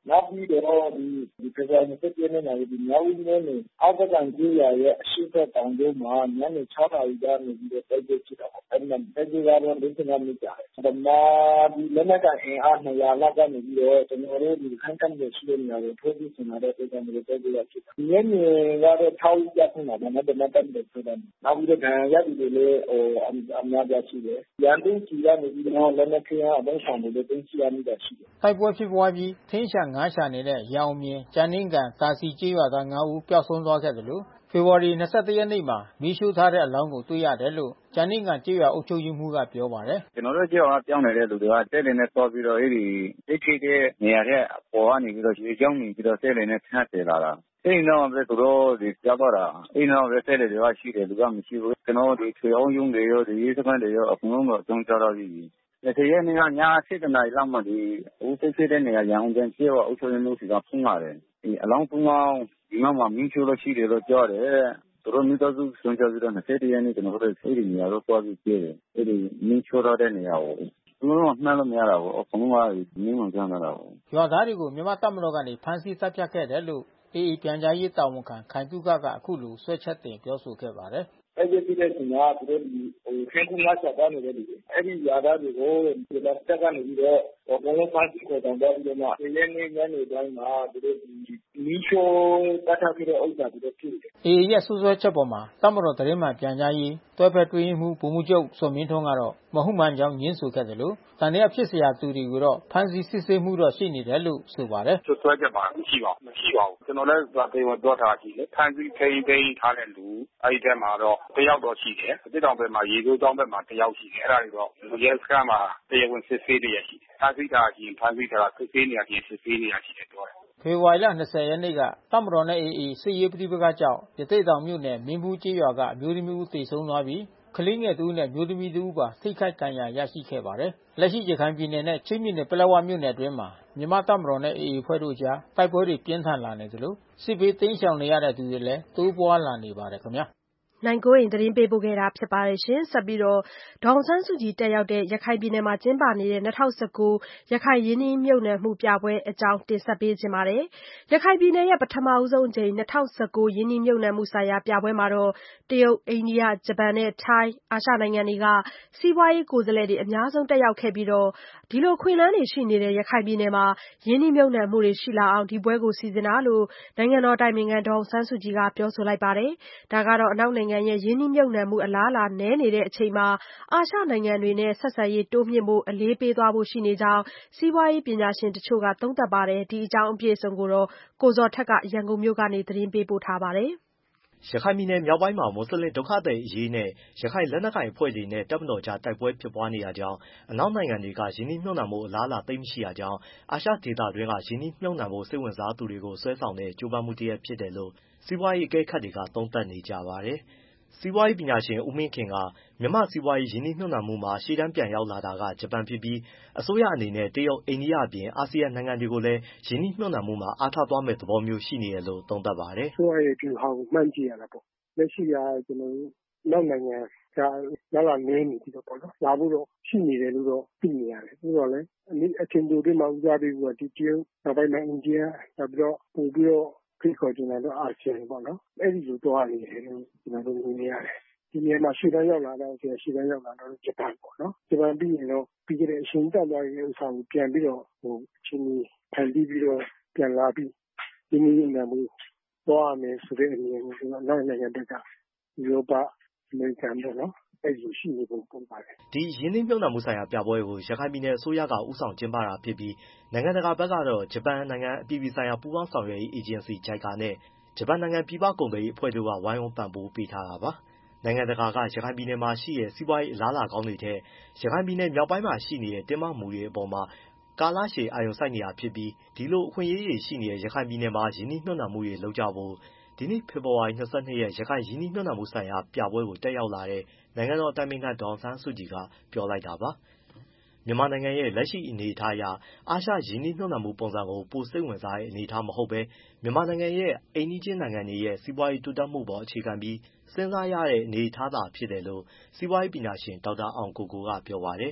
နောက်ပြီးတော့ဒီဒီဖေဖော်ဝါရီလရက်နေ့မှာဒီမြောက်ဦးမြို့နယ်အောက်ကံကြီးရရဲ့အရှိတ်တောင်တို့မှာညနေ၆နာရီကနေပြီးတော့တိုက်ပွဲဖြစ်တာပေါ့အဲဒီမှာတိုက်ပွဲကတော့၄၅မိနစ်ကြာတယ်ဒါမှဒီလက်နက်ကအင်အား၂၀၀လောက်ကနေပြီးတော့ကျွန်တော်တို့ဒီခန်းကန်းရဲ့ရှိတဲ့နေရာကိုထိုးပြီးဆင်လာတဲ့တိုက်ပွဲတွေတိုက်ပွဲဖြစ်တာညနေကတော့၆ဦးကြာခွင့်လာတယ်နောက်တော့တက်တယ်ဆိုတော့နောက်ပြီးတော့ဒဏ်ရာရသူတွေလည်းဟိုအများကြီးရှိတယ်ရန်သူကြီးကနေပြီးတော့လက်နက်ခဲယမ်းအသုံးဆောင်တွေလည်းတင်းစီရမိတာရှိတယ်တိုက်ပွဲဖြစ်ပွားပြီးထင်းရှာငါးရှာနေတဲ့ရောင်မြင်ကြမ်းနှင်းကန်သာစီကျေးရွာသား၅ဦးပျောက်ဆုံးသွားခဲ့တယ်လို့ဖေဖော်ဝါရီလ၂၁ရက်နေ့မှာမီးရှို့ထားတဲ့အလောင်းကိုတွေ့ရတယ်လို့ကြမ်းနှင်းကန်ကျေးရွာအုပ်ချုပ်ရေးမှူးကပြောပါတယ်ကျွန်တော်တို့ကျေးရွာကပြောင်းနေတဲ့လူတွေကတဲလင်းနဲ့သွားပြီးတော့အဲဒီတိတ်ထိတ်တဲ့နေရာရဲ့အပေါ်ကနေပြီးတော့ရေကြောင်းနေပြီးတော့တဲလင်းနဲ့ဆန်းတယ်လာတာအိမ်တော့ပဲသူတို့ဒီကြောက်တော့တာအိမ်တော့ပဲတဲလင်းတွေကရှိတယ်လူကမရှိဘူးကျွန်တော်ဒီချွေအောင်ယုံတွေရောဒီရေးစခန်းတွေရောအကုန်လုံးတော့အုံကြတော့ပြီဒီရက်နေ့ကည၈နာရီလောက်မှဒီဦးသိသိတဲ့နေရာရန်အောင်ကျန်ကျေးရွာအုပ်ချုပ်ရေးမှူးစီကဖုန်းလာတယ်ဒီအလောင်းပုံအောင်ဒီမှာမှမင်းချိုးလို့ရှိတယ်လို့ပြောတယ်သူတို့မိသားစုဆွန်ကြပြီးတော့၂၁ရက်နေ့ကျွန်တော်တို့အဲဒီနေရာတော့သွားပြီးပြေးတယ်အဲဒီမင်းချိုးတော့တဲ့နေရာကိုသူတို့မှန်းလို့မရတာဘူးအကုန်လုံးကမင်းဝင်ကြတာဘူးရွာသားတွေကိုမြန်မာတပ်မတော်ကနေဖမ်းဆီးတပ်ဖြတ်ခဲ့တယ်လို့အေအေပြန်ကြားရေးတာဝန်ခံခိုင်တုကကအခုလိုဆွဲချက်တင်ပြောဆိုခဲ့ပါတယ်အဲ့ဒီပြည်တဲ့စီမှာသူတို့ဒီဟိုခင်းကူးလာချက်သွားနေတဲ့လူတွေအဲ့ဒီຢာသားတွေကိုဒီလက်တက်ကနေပြီးတော့ဘုံလုံးဖမ်းဆီးခေါ်ဆောင်သွားပြီးတော့မှဒီနေ့နေ့ညနေတိုင်းမှာသူတို့ဒီမီးရှိုးတတ်ထားပြီးတဲ့ဥစ္စာတွေဖြစ်တယ်အေအေရဲ့ဆွဆွဲချက်ပေါ်မှာတပ်မတော်သတင်းမှပြန်ကြားရေးတွဲဖက်တွင်းမှုဗိုလ်မှူးချုပ်စောမင်းထွန်းကတော့မဟုတ်မှန်ကြောင်းညင်းဆိုခဲ့တယ်လို့တန်တရားဖြစ်เสียသူတွေကိုတော့ဖမ်းဆီးစစ်ဆေးမှုတော့ရှိနေတယ်လို့ဆိုပါတယ်ဆွဆွဲချက်ပါမရှိပါဘူးမရှိပါဘူးကျွန်တော်လည်းသေဝင်ပြောထားကြည့်လေဖမ်းဆီးထိန်းသိမ်းထားတဲ့လူအဲ့ဒီထဲမှာတော့တယောက်တော့ရှိတယ်တစ်တောင်ဘက်မှာရေစိုးတောင်ဘက်မှာတယောက်ရှိတယ်အဲ့ဒါတွေတော့ရဲစခန်းမှာတရားဝင်စစ်ဆေးရရှိတယ်ဖမ်းဆီးထားခြင်းဖမ်းဆီးထားစစ်ဆေးနေရခြင်းစစ်ဆေးနေရရှိတယ်ပြောတယ်ဖေဖော်ဝါရီလ၂၀ရက်နေ့ကတပ်မတော်နဲ့အေအေစစ်ရေးပဋိပက္ခကြောင့်ရသေ့တောင်မြို့နယ်မင်းဘူးကျေးရွာကအမျိုးသမီးဦးသေဆုံးသွားပြီးကလေးငယ်တဦးနဲ့မျိုးသမီးတဦးပါထိခိုက်ဒဏ်ရာရရှိခဲ့ပါတယ်လက်ရှိရခိုင်ပြည်နယ်နဲ့ချင်းပြည်နယ်ပလက်ဝမြို့နယ်အတွင်းမှာမြန်မာတပ်မတော်နဲ့အေအေဖွဲ့တို့ကြားတိုက်ပွဲတွေပြင်းထန်လာနေသလိုစစ်ဘေးတိမ်းရှောင်နေရတဲ့သူတွေလည်းတိုးပွားလာနေပါတယ်ခင်ဗျာနိုင်ကိုရင်သတင်းပေးပို့ခဲ့တာဖြစ်ပါတယ်ရှင်ဆက်ပြီးတော့ဒေါအောင်ဆန်းစုကြည်တက်ရောက်တဲ့ရခိုင်ပြည်နယ်မှာကျင်းပနေတဲ့၂၀၁၉ရခိုင်ရင်းနှီးမြှုပ်နှံမှုပြပွဲအကြောင်းတင်ဆက်ပေးခြင်းပါတယ်ရခိုင်ပြည်နယ်ရဲ့ပထမဦးဆုံးအကြိမ်၂၀၁၉ရင်းနှီးမြှုပ်နှံမှုဆိုင်ရာပြပွဲမှာတော့တရုတ်အိန္ဒိယဂျပန်နဲ့ထိုင်းအာရှနိုင်ငံတွေကစီးပွားရေးကိုယ်စားလှယ်တွေအများဆုံးတက်ရောက်ခဲ့ပြီးတော့ဒီလိုခွင့်လန်းတွေရှိနေတဲ့ရခိုင်ပြည်နယ်မှာရင်းနှီးမြှုပ်နှံမှုတွေရှိလာအောင်ဒီပွဲကိုစီစဉ်တာလို့နိုင်ငံတော်တိုင်ပင်ခံဒေါအောင်ဆန်းစုကြည်ကပြောဆိုလိုက်ပါတယ်ဒါကတော့အနောက်နိုင်ငံရဲ့ရင်းနှီးမြှုပ်နှံမှုအလားအလာနည်းနေတဲ့အချိန်မှာအာရှနိုင်ငံတွေနဲ့ဆက်ဆံရေးတိုးမြှင့်ဖို့အလေးပေးသွားဖို့ရှိနေကြောင်းစီးပွားရေးပညာရှင်တချို့ကသုံးသပ်ပါတယ်ဒီအကြောင်းအပြည့်အစုံကိုတော့ကိုဇော်ထက်ကရန်ကုန်မြို့ကနေသတင်းပေးပို့ထားပါတယ်ရခိုင်ပြည်နယ်မြောက်ပိုင်းမှာမွတ်စလင်ဒုက္ခသည်အရေးနဲ့ရခိုင်လက်နက်ကိုင်အဖွဲ့တွေနဲ့တပ်မတော်ကြားတိုက်ပွဲဖြစ်ပွားနေတာကြောင့်အနောက်နိုင်ငံတွေကရင်းနှီးမြှုပ်နှံမှုအလားအလာသိပ်မရှိတာကြောင့်အာရှဒေသတွင်းကရင်းနှီးမြှုပ်နှံဖို့စိတ်ဝင်စားသူတွေကိုဆွဲဆောင်တဲ့ကြိုးပမ်းမှုတစ်ရပ်ဖြစ်တယ်လို့စီးပွားရေးအကဲခတ်တွေကသုံးသပ်နေကြပါတယ်စီးပွားရေးပညာရှင်ဦးမင်းခင်ကမြန်မာစီးပွားရေးရင်းနှီးမြှုပ်နှံမှုမှာရှေ့တန်းပြန်ရောက်လာတာကဂျပန်ဖြစ်ပြီးအစိုးရအနေနဲ့တရုတ်အိန္ဒိယအပြင်အာဆီယံနိုင်ငံတွေကိုလည်းရင်းနှီးမြှုပ်နှံမှုမှာအားထားသွားမယ့်သဘောမျိုးရှိနေတယ်လို့သုံးသပ်ပါတယ်။ဆိုရရဲ့ဒီဟာကိုမှန်းကြည့်ရတာပေါ့။လက်ရှိကကျွန်တော်တို့နောက်နိုင်ငံကလာလာနေနေပြီးတော့ပေါ့နော်။လာဖို့တော့ရှိနေတယ်လို့တော့သိနေရတယ်။ဆိုတော့လေအချင်းတို့ဒီမှာဦးစားပေးဖို့ကဒီတရုတ်နောက်ပိုင်းမှာအိန္ဒိယနောက်ပြီးတော့ပို့ပြီးတော့ဖိတ်ခေါ်ကြတယ်တော့အာဆီယံပေါ့နော်။အဲ့ဒီလိုတော့နေတယ်လို့ကျွန်တော်တို့မြင်နေရတယ်။ဒီနေရာမှာရှေ့တန်းရောက်လာတော့ရှေ့တန်းရောက်လာတော့ဂျပန်ပေါ့နော်ဂျပန်ပြီးရင်တော့ပြီးကြတဲ့အရှင်တက်သွားတဲ့ဥစ္စာကိုပြန်ပြီးတော့ဟိုအချင်းကြီးဖန်တီးပြီးတော့ပြန်လာပြီးဒီနည်းနဲ့မျိုးသွားမယ်ဆိုတဲ့အမြင်ကိုနောက်နိုင်ငံတွေကဥရောပအမေရိကန်ပေါ့နော်အဲ့လိုရှိနေပုံပုံပါတယ်ဒီရင်းနှီးမြှုပ်နှံမှုဆိုင်ရာပြပွဲကိုရခိုင်ပြည်နယ်အစိုးရကဦးဆောင်ကျင်းပတာဖြစ်ပြီးနိုင်ငံတကာဘက်ကတော့ဂျပန်နိုင်ငံအပြည်ပြည်ဆိုင်ရာပူးပေါင်းဆောင်ရွက်ရေးအေဂျင်စီ ဂျိုက်ကာ နဲ့ဂျပန်နိုင်ငံပြည်ပကုန်သွယ်ရေးအဖွဲ့တို့ကဝိုင်းဝန်းပံ့ပိုးပေးထားတာပါနိုင်ငံတကာကရခိုင်ပြည်နယ်မှာရှိတဲ့စီးပွားရေးအလားအလာကောင်းတွေထက်ရခိုင်ပြည်နယ်မြောက်ပိုင်းမှာရှိနေတဲ့တင်းမာမှုတွေအပေါ်မှာကာလရှည်အာရုံစိုက်နေတာဖြစ်ပြီးဒီလိုအခွင့်အရေးတွေရှိနေတဲ့ရခိုင်ပြည်နယ်မှာရင်းနှီးမြှုပ်နှံမှုတွေလုပ်ကြဖို့ဒီနေ့ဖေဖော်ဝါရီ၂၂ရက်ရခိုင်ရင်းနှီးမြှုပ်နှံမှုဆိုင်ရာပြပွဲကိုတက်ရောက်လာတဲ့နိုင်ငံတော်တိုင်ပင်ခံဒေါ်အောင်ဆန်းစုကြည်ကပြောလိုက်တာပါမြန်မာနိုင်ငံရဲ့လက်ရှိအနေအထားအရအာရှရင်းနှီးမြှုပ်နှံမှုပုံစံကိုပိုစိတ်ဝင်စားတဲ့အနေအထားမဟုတ်ဘဲမြန်မာနိုင်ငံရဲ့အိမ်နီးချင်းနိုင်ငံတွေရဲ့စီးပွားရေးတိုးတက်မှုပေါ်အခြေခံပြီးစဉ်းစားရတဲ့အနေအထားသာဖြစ်တယ်လို့စီးပွားရေးပညာရှင်ဒေါက်တာအောင်ကိုကိုကပြောပါတယ်အ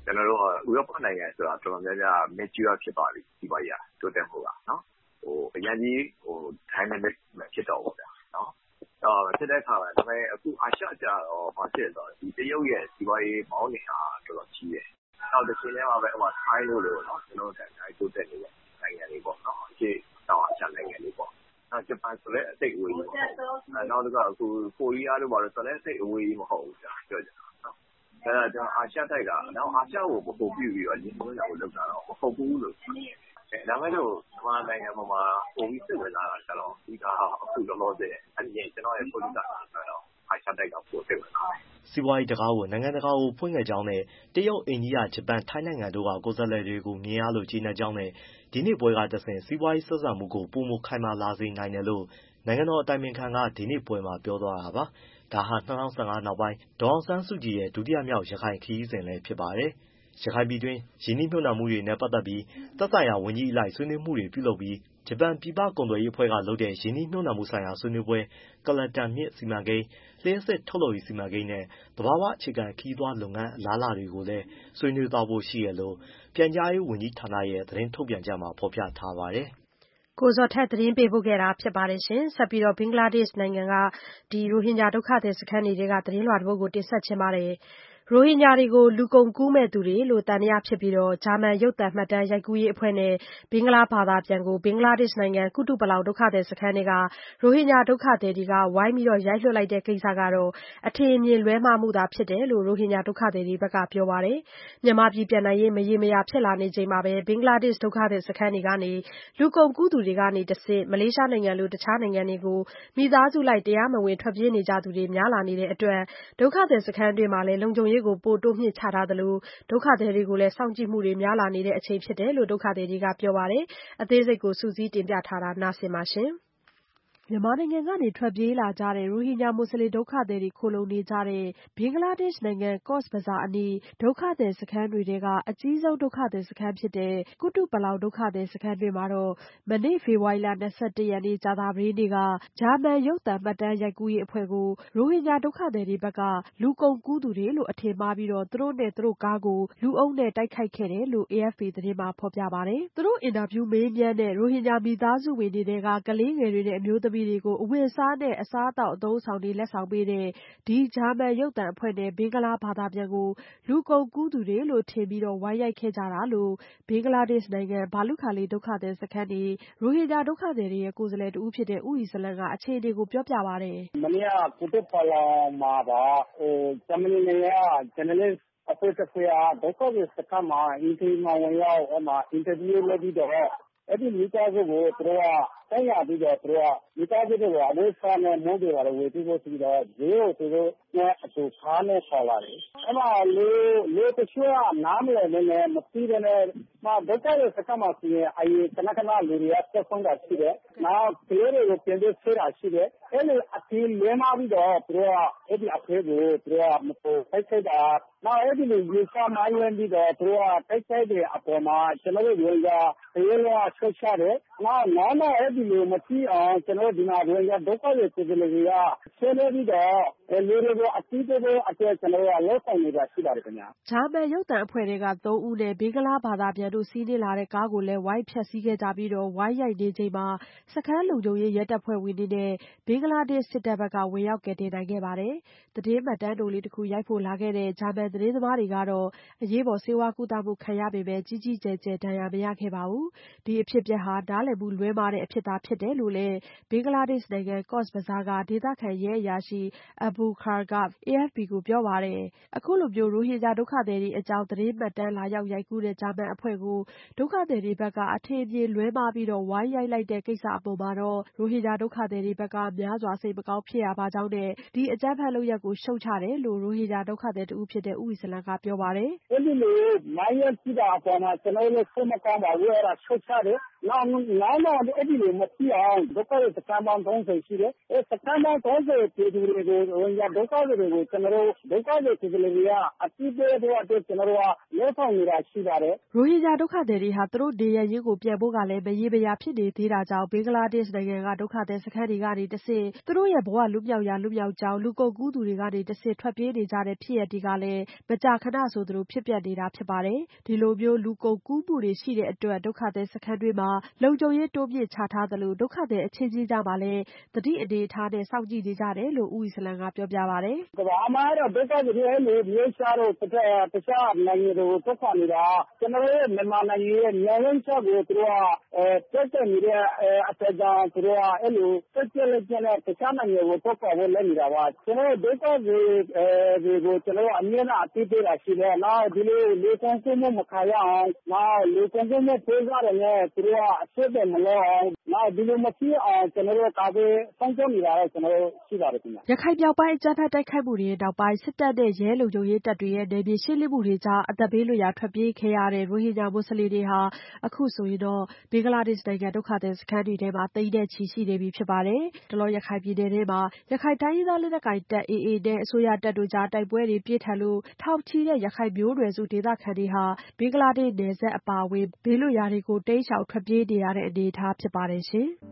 ကျွန်တော်တို့ဥရောပနိုင်ငံဆိုတာတော်တော်များများ mature ဖြစ်ပါပြီဒီပါရတိုးတက်မှုကနော်ဟိုအရင်ကြီးဟို dynamic ဖြစ်တော့ပေါ့ဗျာနော်အော်ဖြစ်တဲ့အခါမှာဒါပေမဲ့အခုအာရှကြတော့ဘာဖြစ်လဲဆိုတော့ဒီတရုတ်ရဲ့ဒီပါရေးမောင်းနေတာတော်တော်ကြီးတယ်နောက်တစ်ချိန်တည်းမှာပဲဟိုမှာထိုင်းလို့လို့နော်ကျွန်တော်တို့တိုင်းတိုးတက်နေတဲ့နိုင်ငံတွေပေါ့နော်အရှိတောင်အာရှနိုင်ငံတွေပေါ့နောက်ဂျပန်ဆိုလည်းအသိအဝေးကြီးပေါ့နောက်တစ်ခါအခုကိုရီးယားတို့ဘာလို့ဆိုလည်းအသိအဝေးကြီးမဟုတ်ဘူးကြာပြောကြတာနော်ဒါကကျွန်တော်အာရှတိုက်ကနောက်အာရှကိုပုံပြပြီးတော့ဒီလိုမျိုးလောက်တာတော့မဟုတ်ဘူးလို့ဒါမဲ့လို့မြန်မာနိုင်ငံမှာပုံပြီးစစ်ဝင်လာတာကျတော့ဒီကအခုလောလောဆယ်အရင်ကျွန်တော်ရဲ့ policy ဆိုတော့အာရှတိုက်ကပိုစစ်ဝင်လာတယ်စီးပွားရေးတကားကိုနိုင်ငံတကာကိုဖွင့်ခဲ့ကြောင်းနဲ့တရုတ်အိန္ဒိယဂျပန်ထိုင်းနိုင်ငံတို့ကကိုယ်စားလှယ်တွေကိုမြင်ရလို့ကျေနပ်ကြောင်းနဲ့ဒီနေ့ပွဲကတဆင့်စီးပွားရေးဆက်ဆံမှုကိုပုံမခိုင်မာလာစေနိုင်တယ်လို့နိုင်ငံတော်အတိုင်ပင်ခံကဒီနေ့ပွဲမှာပြောသွားတာပါဒါဟာ၂၀၁၅နောက်ပိုင်းဒေါ်အောင်ဆန်းစုကြည်ရဲ့ဒုတိယမြောက်ရခိုင်ခရီးစဉ်လည်းဖြစ်ပါတယ်ရခိုင်ပြည်တွင်းရင်းနှီးမြှုပ်နှံမှုတွေနဲ့ပတ်သက်ပြီးသက်ဆိုင်ရာဝန်ကြီးအလိုက်ဆွေးနွေးမှုတွေပြုလုပ်ပြီးဂျပန်ပြည်ပကုန်သွယ်ရေးအဖွဲ့ကလုပ်တဲ့ရင်းနှီးမြှုပ်နှံမှုဆိုင်ရာဆွေးနွေးပွဲကလတန်မြစ်စီမံကိန်းလျှပ်စစ်ထုတ်လုပ်ရေးစီမံကိန်းနဲ့သဘာဝအခြေခံခရီးသွားလုပ်ငန်းအလားအလာတွေကိုလည်းဆွေးနွေးသွားဖို့ရှိရလို့ပြန်ကြားရေးဝန်ကြီးဌာနရဲ့သတင်းထုတ်ပြန်ချက်မှာဖော်ပြထားပါတယ်ကိုဇော်ထက်သတင်းပေးပို့ခဲ့တာဖြစ်ပါတယ်ရှင်ဆက်ပြီးတော့ဘင်္ဂလားဒေ့ရှ်နိုင်ငံကဒီရိုဟင်ဂျာဒုက္ခသည်စခန်းတွေကသတင်းလွှာတစ်ပုဒ်ကိုတင်ဆက်ချင်ပါတယ်ရိုဟင်ဂျာတွေကိုလူကုန်ကူးမဲ့သူတွေလို့တန်တရားဖြစ်ပြီးတော့ဂျာမန်ရုပ်သံမှတ်တမ်းရိုက်ကူးရေးအဖွဲ့နဲ့ဘင်္ဂလားဘာသာပြန်ကိုဘင်္ဂလားဒေ့ရှ်နိုင်ငံကုတုပလောင်ဒုက္ခသည်စခန်းတွေကရိုဟင်ဂျာဒုက္ခသည်တွေကဝိုင်းပြီးတော့ရိုက်လွှတ်လိုက်တဲ့ကိစ္စကတော့အထင်အမြင်လွဲမှားမှုသာဖြစ်တယ်လို့ရိုဟင်ဂျာဒုက္ခသည်တွေဘက်ကပြောပါတယ်မြန်မာပြည်ပြန်နိုင်ရေးမရေမရာဖြစ်လာနေချိန်မှာပဲဘင်္ဂလားဒေ့ရှ်ဒုက္ခသည်စခန်းတွေကနေလူကုန်ကူးသူတွေကနေတဆင့်မလေးရှားနိုင်ငံလိုတခြားနိုင်ငံတွေကိုမိသားစုလိုက်တရားမဝင်ထွက်ပြေးနေကြသူတွေများလာနေတဲ့အတွက်ဒုက္ခသည်စခန်းတွေမှာလည်းလုံခြုံရေးကိုပိုတိုးမြှင့်ချထားသလိုဒုက္ခသည်တွေကိုလည်းစောင့်ကြည့်မှုတွေများလာနေတဲ့အချိန်ဖြစ်တယ်လို့ဒုက္ခသည်တွေကပြောပါတယ်အသေးစိတ်ကိုစုစည်းတင်ပြထားတာနားဆင်ပါရှင်မြန်မာနိုင်ငံကနေထွက်ပြေးလာကြတဲ့ရိုဟင်ဂျာမွတ်စလင်ဒုက္ခသည်တွေခိုလုံနေကြတဲ့ဘင်္ဂလားဒေ့ရှ်နိုင်ငံကော့စ်ဘဇာအနီးဒုက္ခသည်စခန်းတွေထဲကအကြီးဆုံးဒုက္ခသည်စခန်းဖြစ်တဲ့ကုတုပလောင်ဒုက္ခသည်စခန်းတွေမှာတော့မနေ့ဖေဖော်ဝါရီလ၂၁ရက်နေ့ကြာသပတေးနေ့ကဂျာမန်ရုပ်သံမှတ်တမ်းရိုက်ကူးရေးအဖွဲ့ကိုရိုဟင်ဂျာဒုက္ခသည်တွေဘက်ကလူကုန်ကူးသူတွေလို့အထင်မှားပြီးတော့သူတို့နဲ့သူတို့ကားကိုလူအုပ်နဲ့တိုက်ခိုက်ခဲ့တယ်လို့ အေအက်ဖ်ပီ သတင်းမှာဖော်ပြပါတယ်သူတို့အင်တာဗျူးမေးမြန်းတဲ့ရိုဟင်ဂျာမိသားစုဝင်တွေကကလေးငယ်တွေနဲ့အမျိုးသမီးတွေကိုအဝတ်အစားနဲ့အစားအသောက်အသုံးအဆောင်တွေလက်ဆောင်ပေးတဲ့ဒီဂျာမန်ရုပ်သံအဖွဲ့နဲ့ဘင်္ဂလားဘာသာပြန်ကိုလူကုန်ကူးသူတွေလို့ထင်ပြီးတော့ဝိုင်းရိုက်ခဲ့ကြတာလို့ဘင်္ဂလားဒေ့ရှ်နိုင်ငံဘာလုခါလီဒုက္ခသည်စခန်းနေရိုဟင်ဂျာဒုက္ခသည်တွေရဲ့ကိုယ်စားလှယ်တဦးဖြစ်တဲ့ဦးအီစလမ်ကအခြေအနေကိုပြောပြပါတယ်မနေ့ကကုတုပလောင်မှာပါဟိုဂျာမနီနိုင်ငံက journalist အဖွဲ့တစ်ဖွဲ့ကဒုက္ခသည်စခန်းမှာအင်တာဗျူးမှာဝင်ရောက်ဟိုမှာအင်တာဗျူးလုပ်ပြီးတော့အဲ့ဒီမိသားစုကိုသူတို့ကဆက်ရပြီးတော့သူတို့ကမိသားစုတွေကိုအဝတ်စားနဲ့မိုးတွေပါဝယ်ပြီးဖို့ဆိုပြီးတော့ဈေးကိုသူတို့နဲ့အတူခါနဲ့ခေါ်လာတယ်အဲ့မှာလူလူတချို့ကနားမလည်နဲ့မသိတဲ့နဲ့မဒုက္ခရဲ့စကားမှဆိုရင်အရင်ကနကနာလူတွေကဆက်ဆုံးတာရှိတယ်နောက်ကလေးတွေကိုပြင်ပြီးဆွဲတာရှိတယ်အဲ့လိုအတင်းလဲမပြီးတော့သူတို့ကအဲ့ဒီအဖေကိုသူတို့ကမပေါ်ထိုက်ထိုက်တာနောက်အဲ့ဒီလူယူဆမိုင်းဝင်ပြီးတော့သူတို့ကတိုက်ခိုက်တဲ့အပေါ်မှာကျွန်တော်တို့ရောရေလောဆွချတယ်နောက်နောက်တော့အဲ့ဒီလူမသိအောင်ကျွန်တော်ဒီမှာရောဒုက္ခရဲ့ပြည်သူတွေကဆွဲနေပြီးတော့လူတွေကိုအတိအကျအကျကျွန်တော်ကလောက်ဆောင်နေတာရှိပါတယ်ခင်ဗျာဂျာမန်ရုပ်သံအဖွဲ့တွေကသုံးဦးနဲ့ဘင်္ဂလားဘာသာပြန်တို့စီးနေလာတဲ့ကားကိုလည်းဝိုင်းဖြတ်စည်းခဲ့ကြပြီးတော့ဝိုင်းရိုက်နေချိန်မှာစခန်းလုံခြုံရေးရဲတပ်ဖွဲ့ဝင်တွေနဲ့ဘင်္ဂလားဒေ့ရှ်စစ်တပ်ဘက်ကဝင်ရောက်ကယ်တင်နိုင်ခဲ့ပါတယ်သတင်းမှတ်တမ်းတို့လေးတစ်ခုရိုက်ဖို့လာခဲ့တဲ့ဂျာမန်သတင်းသမားတွေကတော့အရေးပေါ်ဆေးဝါးကုသမှုခံရပေမဲ့ကြီးကြီးကျယ်ကျယ်ဒဏ်ရာမရခဲ့ပါဘူးဒီအဖြစ်အပျက်ဟာနားလည်မှုလွဲမှားတဲ့အဖြစ်သာဖြစ်တယ်လို့လည်းဘင်္ဂလားဒေ့ရှ်နိုင်ငံကော့စ်ဘဇာကဒေသခံရဲအရာရှိအဘူခါက အေအက်ဖ်ပီ ကိုပြောပါတယ်အခုလိုမျိုးရိုဟင်ဂျာဒုက္ခသည်တွေအကြောင်းသတင်းမှတ်တမ်းလာရောက်ရိုက်ကူးတဲ့ဂျာမန်အဖွဲ့ကိုဒုက္ခသည်တွေဘက်ကအထင်အမြင်လွဲမှားပြီးတော့ဝိုင်းရိုက်လိုက်တဲ့ကိစ္စအပေါ်မှာတော့ရိုဟင်ဂျာဒုက္ခသည်တွေဘက်ကများစွာစိတ်မကောင်းဖြစ်ရပါကြောင်းနဲ့ဒီအကြမ်းဖက်လုပ်ရပ်ကိုရှုတ်ချတယ်လို့ရိုဟင်ဂျာဒုက္ခသည်တဦးဖြစ်တဲ့ဦးအီစလမ်ကပြောပါတယ်အဲ့ဒီလိုမိုင်းရရှိတာအပေါ်မှာကျွန်တော်တို့စိတ်မကောင်းပါဘူးအဲ့ဒါရှုတ်ချတယ်နောက်နောက်တော့အဲ့ဒီလိုမဖြစ်အောင်ဒုက္ခတွေစခန်းပေါင်းသုံးဆယ်ရှိတယ်အဲစခန်းပေါင်းသုံးဆယ်ပြည်သူတွေကိုဝင်ရဒုက္ခတွေကိုကျွန်တော်တို့ဒုက္ခတွေပြည်သူတွေကအတိအကျတော့အတွက်ကျွန်တော်တို့ကလက်ဆောင်နေတာရှိပါတယ်ရိုဟင်ဂျာဒုက္ခသည်တွေဟာသူတို့နေရရေးကိုပြန်ဖို့ကလည်းမရေမရာဖြစ်နေသေးတာကြောင့်ဘင်္ဂလားဒေ့ရှ်နိုင်ငံကဒုက္ခသည်စခန်းတွေကနေတဆင့်သူတို့ရဲ့ဘဝလွတ်မြောက်ရာလွတ်မြောက်ကြောင်းလူကုန်ကူးသူတွေကနေတဆင့်ထွက်ပြေးနေကြတဲ့ဖြစ်ရပ်တွေကလည်းမကြာခဏဆိုသလိုဖြစ်ပျက်နေတာဖြစ်ပါတယ်ဒီလိုမျိုးလူကုန်ကူးမှုတွေရှိတဲ့အတွက်ဒုက္ခသည်စခန်းတွေမှာလုံခြုံရေးတိုးမြင့်ချထားသလိုဒုက္ခသည်အချင်းချင်းကြားမှာလည်းသတိအနေထားနဲ့စောင့်ကြည့်နေကြတယ်လို့ဦးအီစလံကပြောပြပါတယ်ကဘာမှာတော့ဒုက္ခသည်တွေလည်းမျိုးစားတော့တခြားနိုင်ငံတွေကိုထွက်ခွာနေတာကျွန်တော်တို့မြန်မာနိုင်ငံရဲ့မြောက်ပိုင်းချက်ကိုသူတို့ကအဲတက်တက်နေတဲ့အထက်ကြောင့်သူတို့ကအဲ့လိုတက်တက်လက်ကျန်တဲ့တခြားနိုင်ငံကိုထွက်ခွာဖို့လည်းနေတာပါကျွန်တော်တို့ဒုက္ခသည်တွေကိုကျွန်တော်တို့အမြဲတမ်းအသိပေးတာရှိတယ်နောက်ဒီလိုလေဆန်းမှုမခါရအောင်နောက်လေဆန်းမှုဖေးကြတယ်နဲ့သူတို့ကအဖြစ်တယ်မလို့အောင်နောက်ဒီလိုမဖြစ်အောင်ကျွန်တော်တို့ကာကွယ်ဆောင်ကျနေတာတော့ကျွန်တော်တို့ရှိပါတယ်ခင်ဗျရခိုင်မြောက်ပိုင်းအကြမ်းဖက်တိုက်ခိုက်မှုတွေနောက်ပိုင်းစစ်တပ်နဲ့ရဲလုံခြုံရေးတပ်တွေရဲ့နေပြည်ရှင်းလင်းမှုတွေကြားအသက်ဘေးလွတ်ရာထွက်ပြေးခဲ့ရတဲ့ရိုဟင်ဂျာမွတ်စလင်တွေဟာအခုဆိုရင်တော့ဘင်္ဂလားဒေ့ရှ်နိုင်ငံဒုက္ခသည်စခန်းတွေထဲမှာတိမ်တဲ့ချီရှိနေပြီဖြစ်ပါတယ်။တလောရခိုင်ပြည်နယ်ထဲမှာရခိုင်တိုင်းရင်းသားလက်နက်ကိုင်တပ် အေအေ နဲ့အစိုးရတပ်တို့ကြားတိုက်ပွဲတွေပြင်းထန်လို့ထောင်ချီတဲ့ရခိုင်မျိုးနွယ်စုဒေသခံတွေဟာဘင်္ဂလားဒေ့ရှ်နယ်စပ်အပါအဝင်ဘေးလွတ်ရာတွေကိုတိမ်းရှောင်ထွက်ပြေးနေရတဲ့အနေအထားဖြစ်ပါတယ်ရှင်။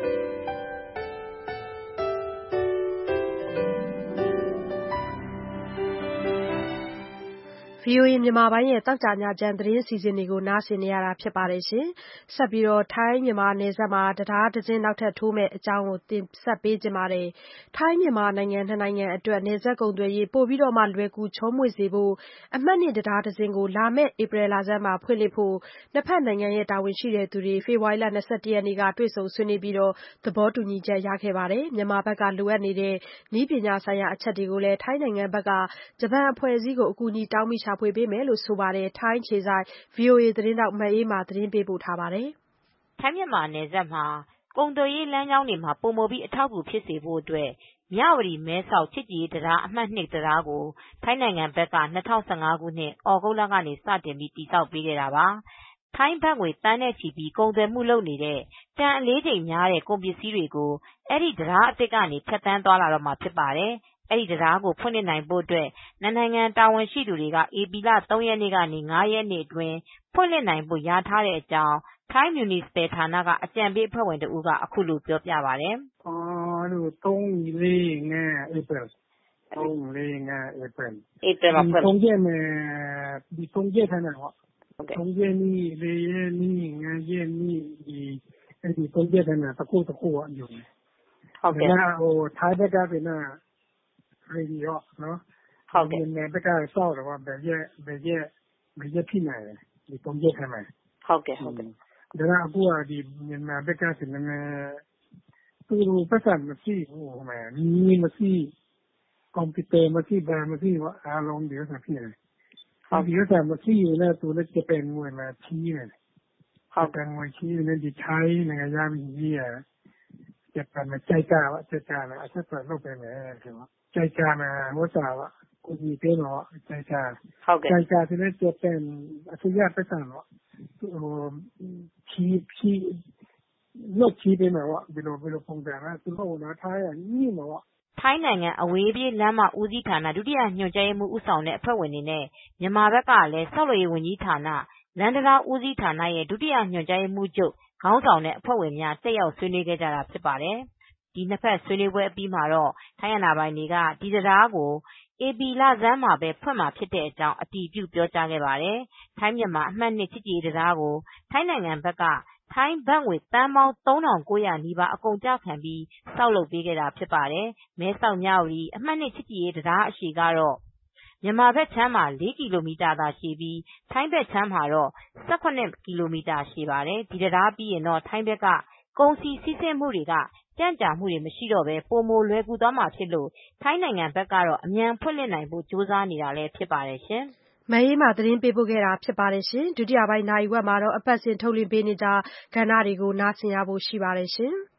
ဗွီအိုအေမြန်မာပိုင်းရဲ့သောကြာညချမ်းသတင်းအစီအစဉ်တွေကိုနားဆင်နေရတာဖြစ်ပါတယ်ရှင်။ဆက်ပြီးတော့ထိုင်းမြန်မာနယ်စပ်မှာတရားဒဇင်နောက်ထပ်ထိုးမဲ့အကြောင်းကိုတင်ဆက်ပေးကြပါမယ်။ထိုင်းမြန်မာနိုင်ငံနှစ်နိုင်ငံအတွက်နယ်စပ်ကုန်သွယ်ရေးပို့ပြီးတော့မှလွယ်ကူချောမွေ့စေဖို့အမှတ်နှစ်တရားဒဇင်ကိုလာမဲ့ဧပြီလဆန်းမှာဖွင့်လှစ်ဖို့နှစ်ဖက်နိုင်ငံရဲ့တာဝန်ရှိတဲ့သူတွေဖေဖော်ဝါရီလ၂၁ရက်နေ့ကတွေ့ဆုံဆွေးနွေးပြီးတော့သဘောတူညီချက်ရခဲ့ပါတယ်။မြန်မာဘက်ကလိုအပ်နေတဲ့နည်းပညာဆိုင်ရာအချက်တွေကိုလည်းထိုင်းနိုင်ငံဘက်ကဂျပန်အဖွဲ့အစည်းကိုအကူအညီတောင်းပြီးရှာဖွေပေးမယ်လို့ဆိုပါတယ်။ထိုင်းခြေဆိုင် ဗွီအိုအေသတင်းထောက်မအေးမာသတင်းပေးပို့ထားပါတယ်။ထိုင်းမြန်မာနယ်စပ်မှာကုန်သွယ်ရေးလမ်းကြောင်းတွေမှာပုံမပြီးအထောက်အကူဖြစ်စေဖို့အတွက်မြဝတီမဲဆောက်ချစ်ကြည်ရေးတရားအမှတ်နှစ်တရားကိုထိုင်းနိုင်ငံဘက်က၂၀၁၅ခုနှစ်ဩဂုတ်လကနေစတင်ပြီးတည်ဆောက်ပေးခဲ့တာပါ။ထိုင်းဘတ်ငွေတန်းနဲ့ချီပြီးကုန်သွယ်မှုလုပ်နေတဲ့တန်အလေးချိန်များတဲ့ကုန်ပစ္စည်းတွေကိုအဲဒီတရားအသစ်ကနေဖြတ်တန်းသွားလာတော့မှာဖြစ်ပါတယ်။အဲဒီတရားကိုဖွင့်လှစ်နိုင်ဖို့အတွက်နှစ်နိုင်ငံတာဝန်ရှိသူတွေကဧပြီလ၃ရက်နေ့ကနေ၅ရက်နေ့အတွင်းဖွင့်လှစ်နိုင်ဖို့လျာထားတဲ့အကြောင်းထိုင်းမြူနီစပယ်ဌာနကအကြံပေးအဖွဲ့ဝင်တဦးကအခုလိုပြောပြပါတယ်။“အော်သုံးလေးငါးဧပြီသုံးလေးငါးဧပြီဧပြီမှာဖွင့်ဒီ၃ရက်နဲ့ဒီ၃ရက်ထဲမှာပေါ့၃ရက်နေ့၄ရက်နေ့၅ရက်နေ့ဒီအဲဒီ၃ရက်ထဲမှာတစ်ခုတစ်ခုอ่ะอยู่ဟုတ်ကဲ့ဟိုထိုင်းဘက်ကပြန်လာရေဒီရောနော်ဟုတ်ကဲ့ဒီဘက်ကစောက်တော့ဘယ်ရက်ဘယ်ရက်ဘယ်ရက်ဖြစ်နေလဲဒီ၃ရက်ထဲမှာဟုတ်ကဲ့ဟုတ်ကဲ့ဒါကအခုကဒီမြန်မာဘက်ကဆိုလည်းသူတို့ပတ်စံမရှိဘူးဟိုမှာနီးမရှိကွန်ပျူတာမရှိဘာမရှိဘူးအားလုံးဒီဥစ္စာဖြစ်နေဟုတ်ဒီဥစ္စာမရှိရင်လည်းသူလည်းจะเป็นငွေမှာချီးနေဟုတ်ကဲ့ငွေချီးနေဒီထိုင်းနိုင်ငံရပြီကြီးရจะเป็นมาใจกล้าว่าใจกล้านะอาจจะเปิดโลกไปแม่ใช่ไหมใจกล้านะว่าสาวอ่ะกูมีเป็นเนาะใจกล้าใจกล้าที่นี่จะเป็นอาชีพไปสั่งเนาะชี้ชี้โลกชี้ไปไหนวะบิโลบิโลพงแดงนะคือเขาหน้าท้ายอ่ะนี่เนาะထိုင်းနိုင်ငံအဝေးပြေးလမ်းမဦးစီးဌာနဒုတိယညွှန်ကြားရေးမှူးဦးဆောင်တဲ့အဖွဲ့ဝင်တွေနဲ့မြန်မာဘက်ကလည်းဆောက်လုပ်ရေးဝန်ကြီးဌာနလန်ဒရာဦးစီးဌာနရဲ့ဒုတိယညွှန်ကြားရေးမှူးချုပ်ခေါင်းဆောင်တဲ့အဖွဲ့ဝင်များတက်ရောက်ဆွေးနွေးခဲ့ကြတာဖြစ်ပါတယ်။ဒီနှစ်ဖက်ဆွေးနွေးပွဲအပြီးမှာတော့ထိုင်းအာဏာပိုင်တွေကဒီတရားကိုဧပြီလဆန်းမှာပဲဖွင့်မှာဖြစ်တဲ့အကြောင်းအတည်ပြုပြောကြားခဲ့ပါတယ်။ထိုင်းမြန်မာအမှတ်နှစ်ချစ်ကြည်ရေးတရားကိုထိုင်းနိုင်ငံဘက်ကထိုင်းဘတ်ငွေသန်းပေါင်းသုံးထောင်ကိုးရာနီးပါးအကုန်ကျခံပြီးဆောက်လုပ်ပေးခဲ့တာဖြစ်ပါတယ်။မဲဆောက်မြဝတီအမှတ်နှစ်ချစ်ကြည်ရေးတရားအရှည်ကတော့မြန်မာဘက်ခြမ်းမှာလေးကီလိုမီတာသာရှည်ပြီးထိုင်းဘက်ခြမ်းမှာတော့၁၇ကီလိုမီတာရှည်ပါတယ်။ဒီတရားပြီးရင်တော့ထိုင်းဘက်ကကုန်စည်စီးဆင်းမှုတွေကကြန့်ကြာမှုတွေမရှိတော့ဘဲပိုမိုလွယ်ကူသွားမှာဖြစ်လို့ထိုင်းနိုင်ငံဘက်ကတော့အမြန်ဖွင့်လှစ်နိုင်ဖို့ကြိုးစားနေတာလည်းဖြစ်ပါတယ်ရှင်။မအေးမာသတင်းပေးပို့ခဲ့တာဖြစ်ပါတယ်ရှင်။ဒုတိယပိုင်းနိုင်ဝက်မှာတော့အပတ်စဉ်ထုတ်လွှင့်ပေးနေကြကဏ္ဍတွေကိုနားဆင်ရဖို့ရှိပါတယ်ရှင်။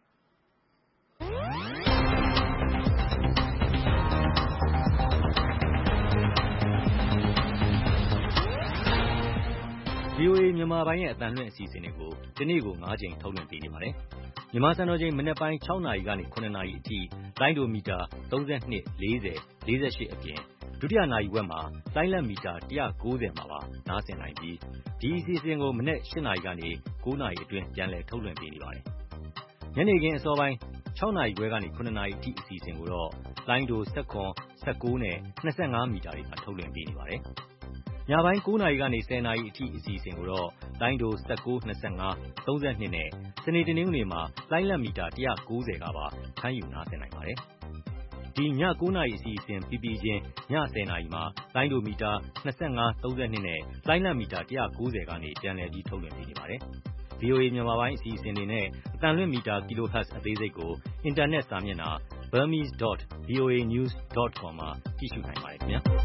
ဗွီဗွီအိုအေ မြန်မာပိုင်းရဲ့အသံလွှင့်အစီအစဉ်တွေကိုတနေ့ကို၅ကြိမ်ထုတ်လွှင့်ပေးနေပါတယ်။မြန်မာစံတော်ချိန်မနက်ပိုင်း၆နာရီကနေ၇နာရီအထိလိုင်းဒိုမီတာ၃၂ ၄၀ ၄၈အပြင်ဒုတိယနာရီဝက်မှာလိုင်းလတ်မီတာ၁၉၀မှာပါနားဆင်နိုင်ပြီးဒီအစီအစဉ်ကိုမနက်၈နာရီကနေ၉နာရီအတွင်းပြန်လည်ထုတ်လွှင့်ပေးနေပါတယ်။ညနေခင်းအစောပိုင်း၆နာရီခွဲကနေ၇နာရီအထိအစီအစဉ်ကိုတော့လိုင်းဒို၁၇ ၁၉နဲ့၂၅မီတာတွေမှာထုတ်လွှင့်ပေးနေပါတယ်။ညပိုင်း၉နာရီကနေ၁၀နာရီအထိအစီအစဉ်ကိုတော့လိုင်းဒို၁၉ ၂၅ ၃၂နဲ့စနေတနင်္ဂနွေမှာလိုင်းလတ်မီတာ၁၉၀ကပါဖမ်းယူနားဆင်နိုင်ပါတယ်။ဒီည၉နာရီအစီအစဉ်ပြီးပြီးချင်းည၁၀နာရီမှာလိုင်းဒိုမီတာ၂၅ ၃၂နဲ့လိုင်းလတ်မီတာ၁၉၀ကနေပြန်လည်ပြီးထုတ်လွှင့်ပေးနေပါတယ်။ ဗွီအိုအေ မြန်မာပိုင်းအစီအစဉ်တွေနဲ့အသံလွှင့်မီတာ kilohertz အသေးစိတ်ကိုအင်တာနက်စာမျက်နှာ burmese dot voa news dot com မှာကြည့်ရှုနိုင်ပါတယ်ခင်ဗျာ။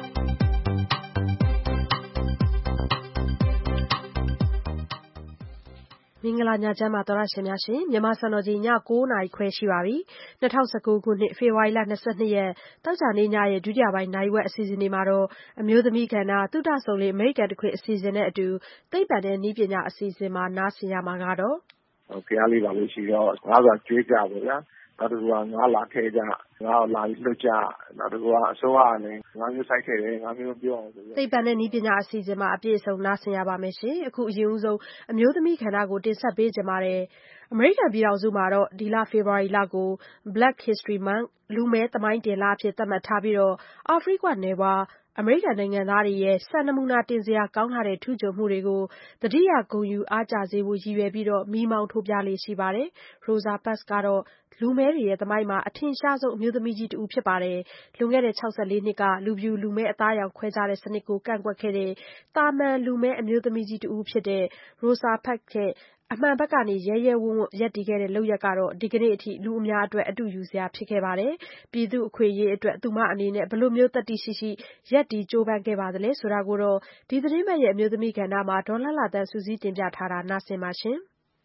မင်္ဂလာညချမ်းပါသောတရှင်များရှင်မြန်မာစံတော်ချိန်ည၉နာရီခွဲရှိပါပြီ။၂၀၁၉ခုနှစ်ဖေဖော်ဝါရီလ၂၂ရက်သောကြာနေ့ညရဲ့ဒုတိယပိုင်းနာရီဝက်အစီအစဉ်တွေမှာတော့အမျိုးသမီးကဏ္ဍသုတဆုံလေးအမေရိကန်တခွင်အစီအစဉ်နဲ့အတူသိပ္ပံနဲ့နည်းပညာအစီအစဉ်မှာနားဆင်ရမှာကတော့ဘုရားလေးပါလို့ရှိတော့ငါးစွာကြွေးကြပါဗျာနောက်တစ်ခုကငါးလာထဲကြငါးလာပြီးလွတ်ကြနောက်တစ်ခုကအစိုးရလည်းငါးမျိုးစိုက်ခဲ့တယ်ငါးမျိုးပြောအောင်ဆိုပြီးသိပ္ပံနဲ့နည်းပညာအစီအစဉ်မှာအပြည့်အစုံနားဆင်ရပါမယ်ရှင်အခုအရင်ဦးဆုံးအမျိုးသမီးကဏ္ဍကိုတင်ဆက်ပေးကြပါမယ်အမေရိကန်ပြည်ထောင်စုမှာတော့ဒီလဖေဖော်ဝါရီလကို Black History Month လူမည်းသမိုင်းတင်လအဖြစ်သတ်မှတ်ထားပြီးတော့အာဖရိကနယ်ဖွားအမေရိကန်နိုင်ငံသားတွေရဲ့စံနမူနာတင်စရာကောင်းတဲ့ထူးချွန်မှုတွေကိုသတိရဂုဏ်ယူအားကျစေဖို့ရည်ရွယ်ပြီးတော့မီးမောင်းထိုးပြလေ့ရှိပါတယ်။ Rosa Parks ကတော့လူမည်းတွေရဲ့သမိုင်းမှာအထင်ရှားဆုံးအမျိုးသမီးကြီးတဦးဖြစ်ပါတယ်။လွန်ခဲ့တဲ့၆၄နှစ်ကလူဖြူလူမည်းအသားအရောင်ခွဲခြားတဲ့စနစ်ကိုကန့်ကွက်ခဲ့တဲ့သာမန်လူမည်းအမျိုးသမီးကြီးတဦးဖြစ်တဲ့ Rosa Parks ရဲ့အမှန်ဘက်ကနေရဲရဲဝံ့ဝံ့ရပ်တည်ခဲ့တဲ့လုပ်ရပ်ကတော့ဒီကနေ့အထိလူအများအတွက်အတုယူစရာဖြစ်ခဲ့ပါတယ်။ပြည်သူ့အခွင့်အရေးအတွက်သူမအနေနဲ့ဘယ်လိုမျိုးသတ္တိရှိရှိရပ်တည်ကြိုးပမ်းခဲ့ပါသလဲဆိုတာကိုတော့ဒီသတင်းပတ်ရဲ့အမျိုးသမီးကဏ္ဍမှာဒေါ်လှလှသန်းစုစည်းတင်ပြထားတာနားဆင်ပါရှင်။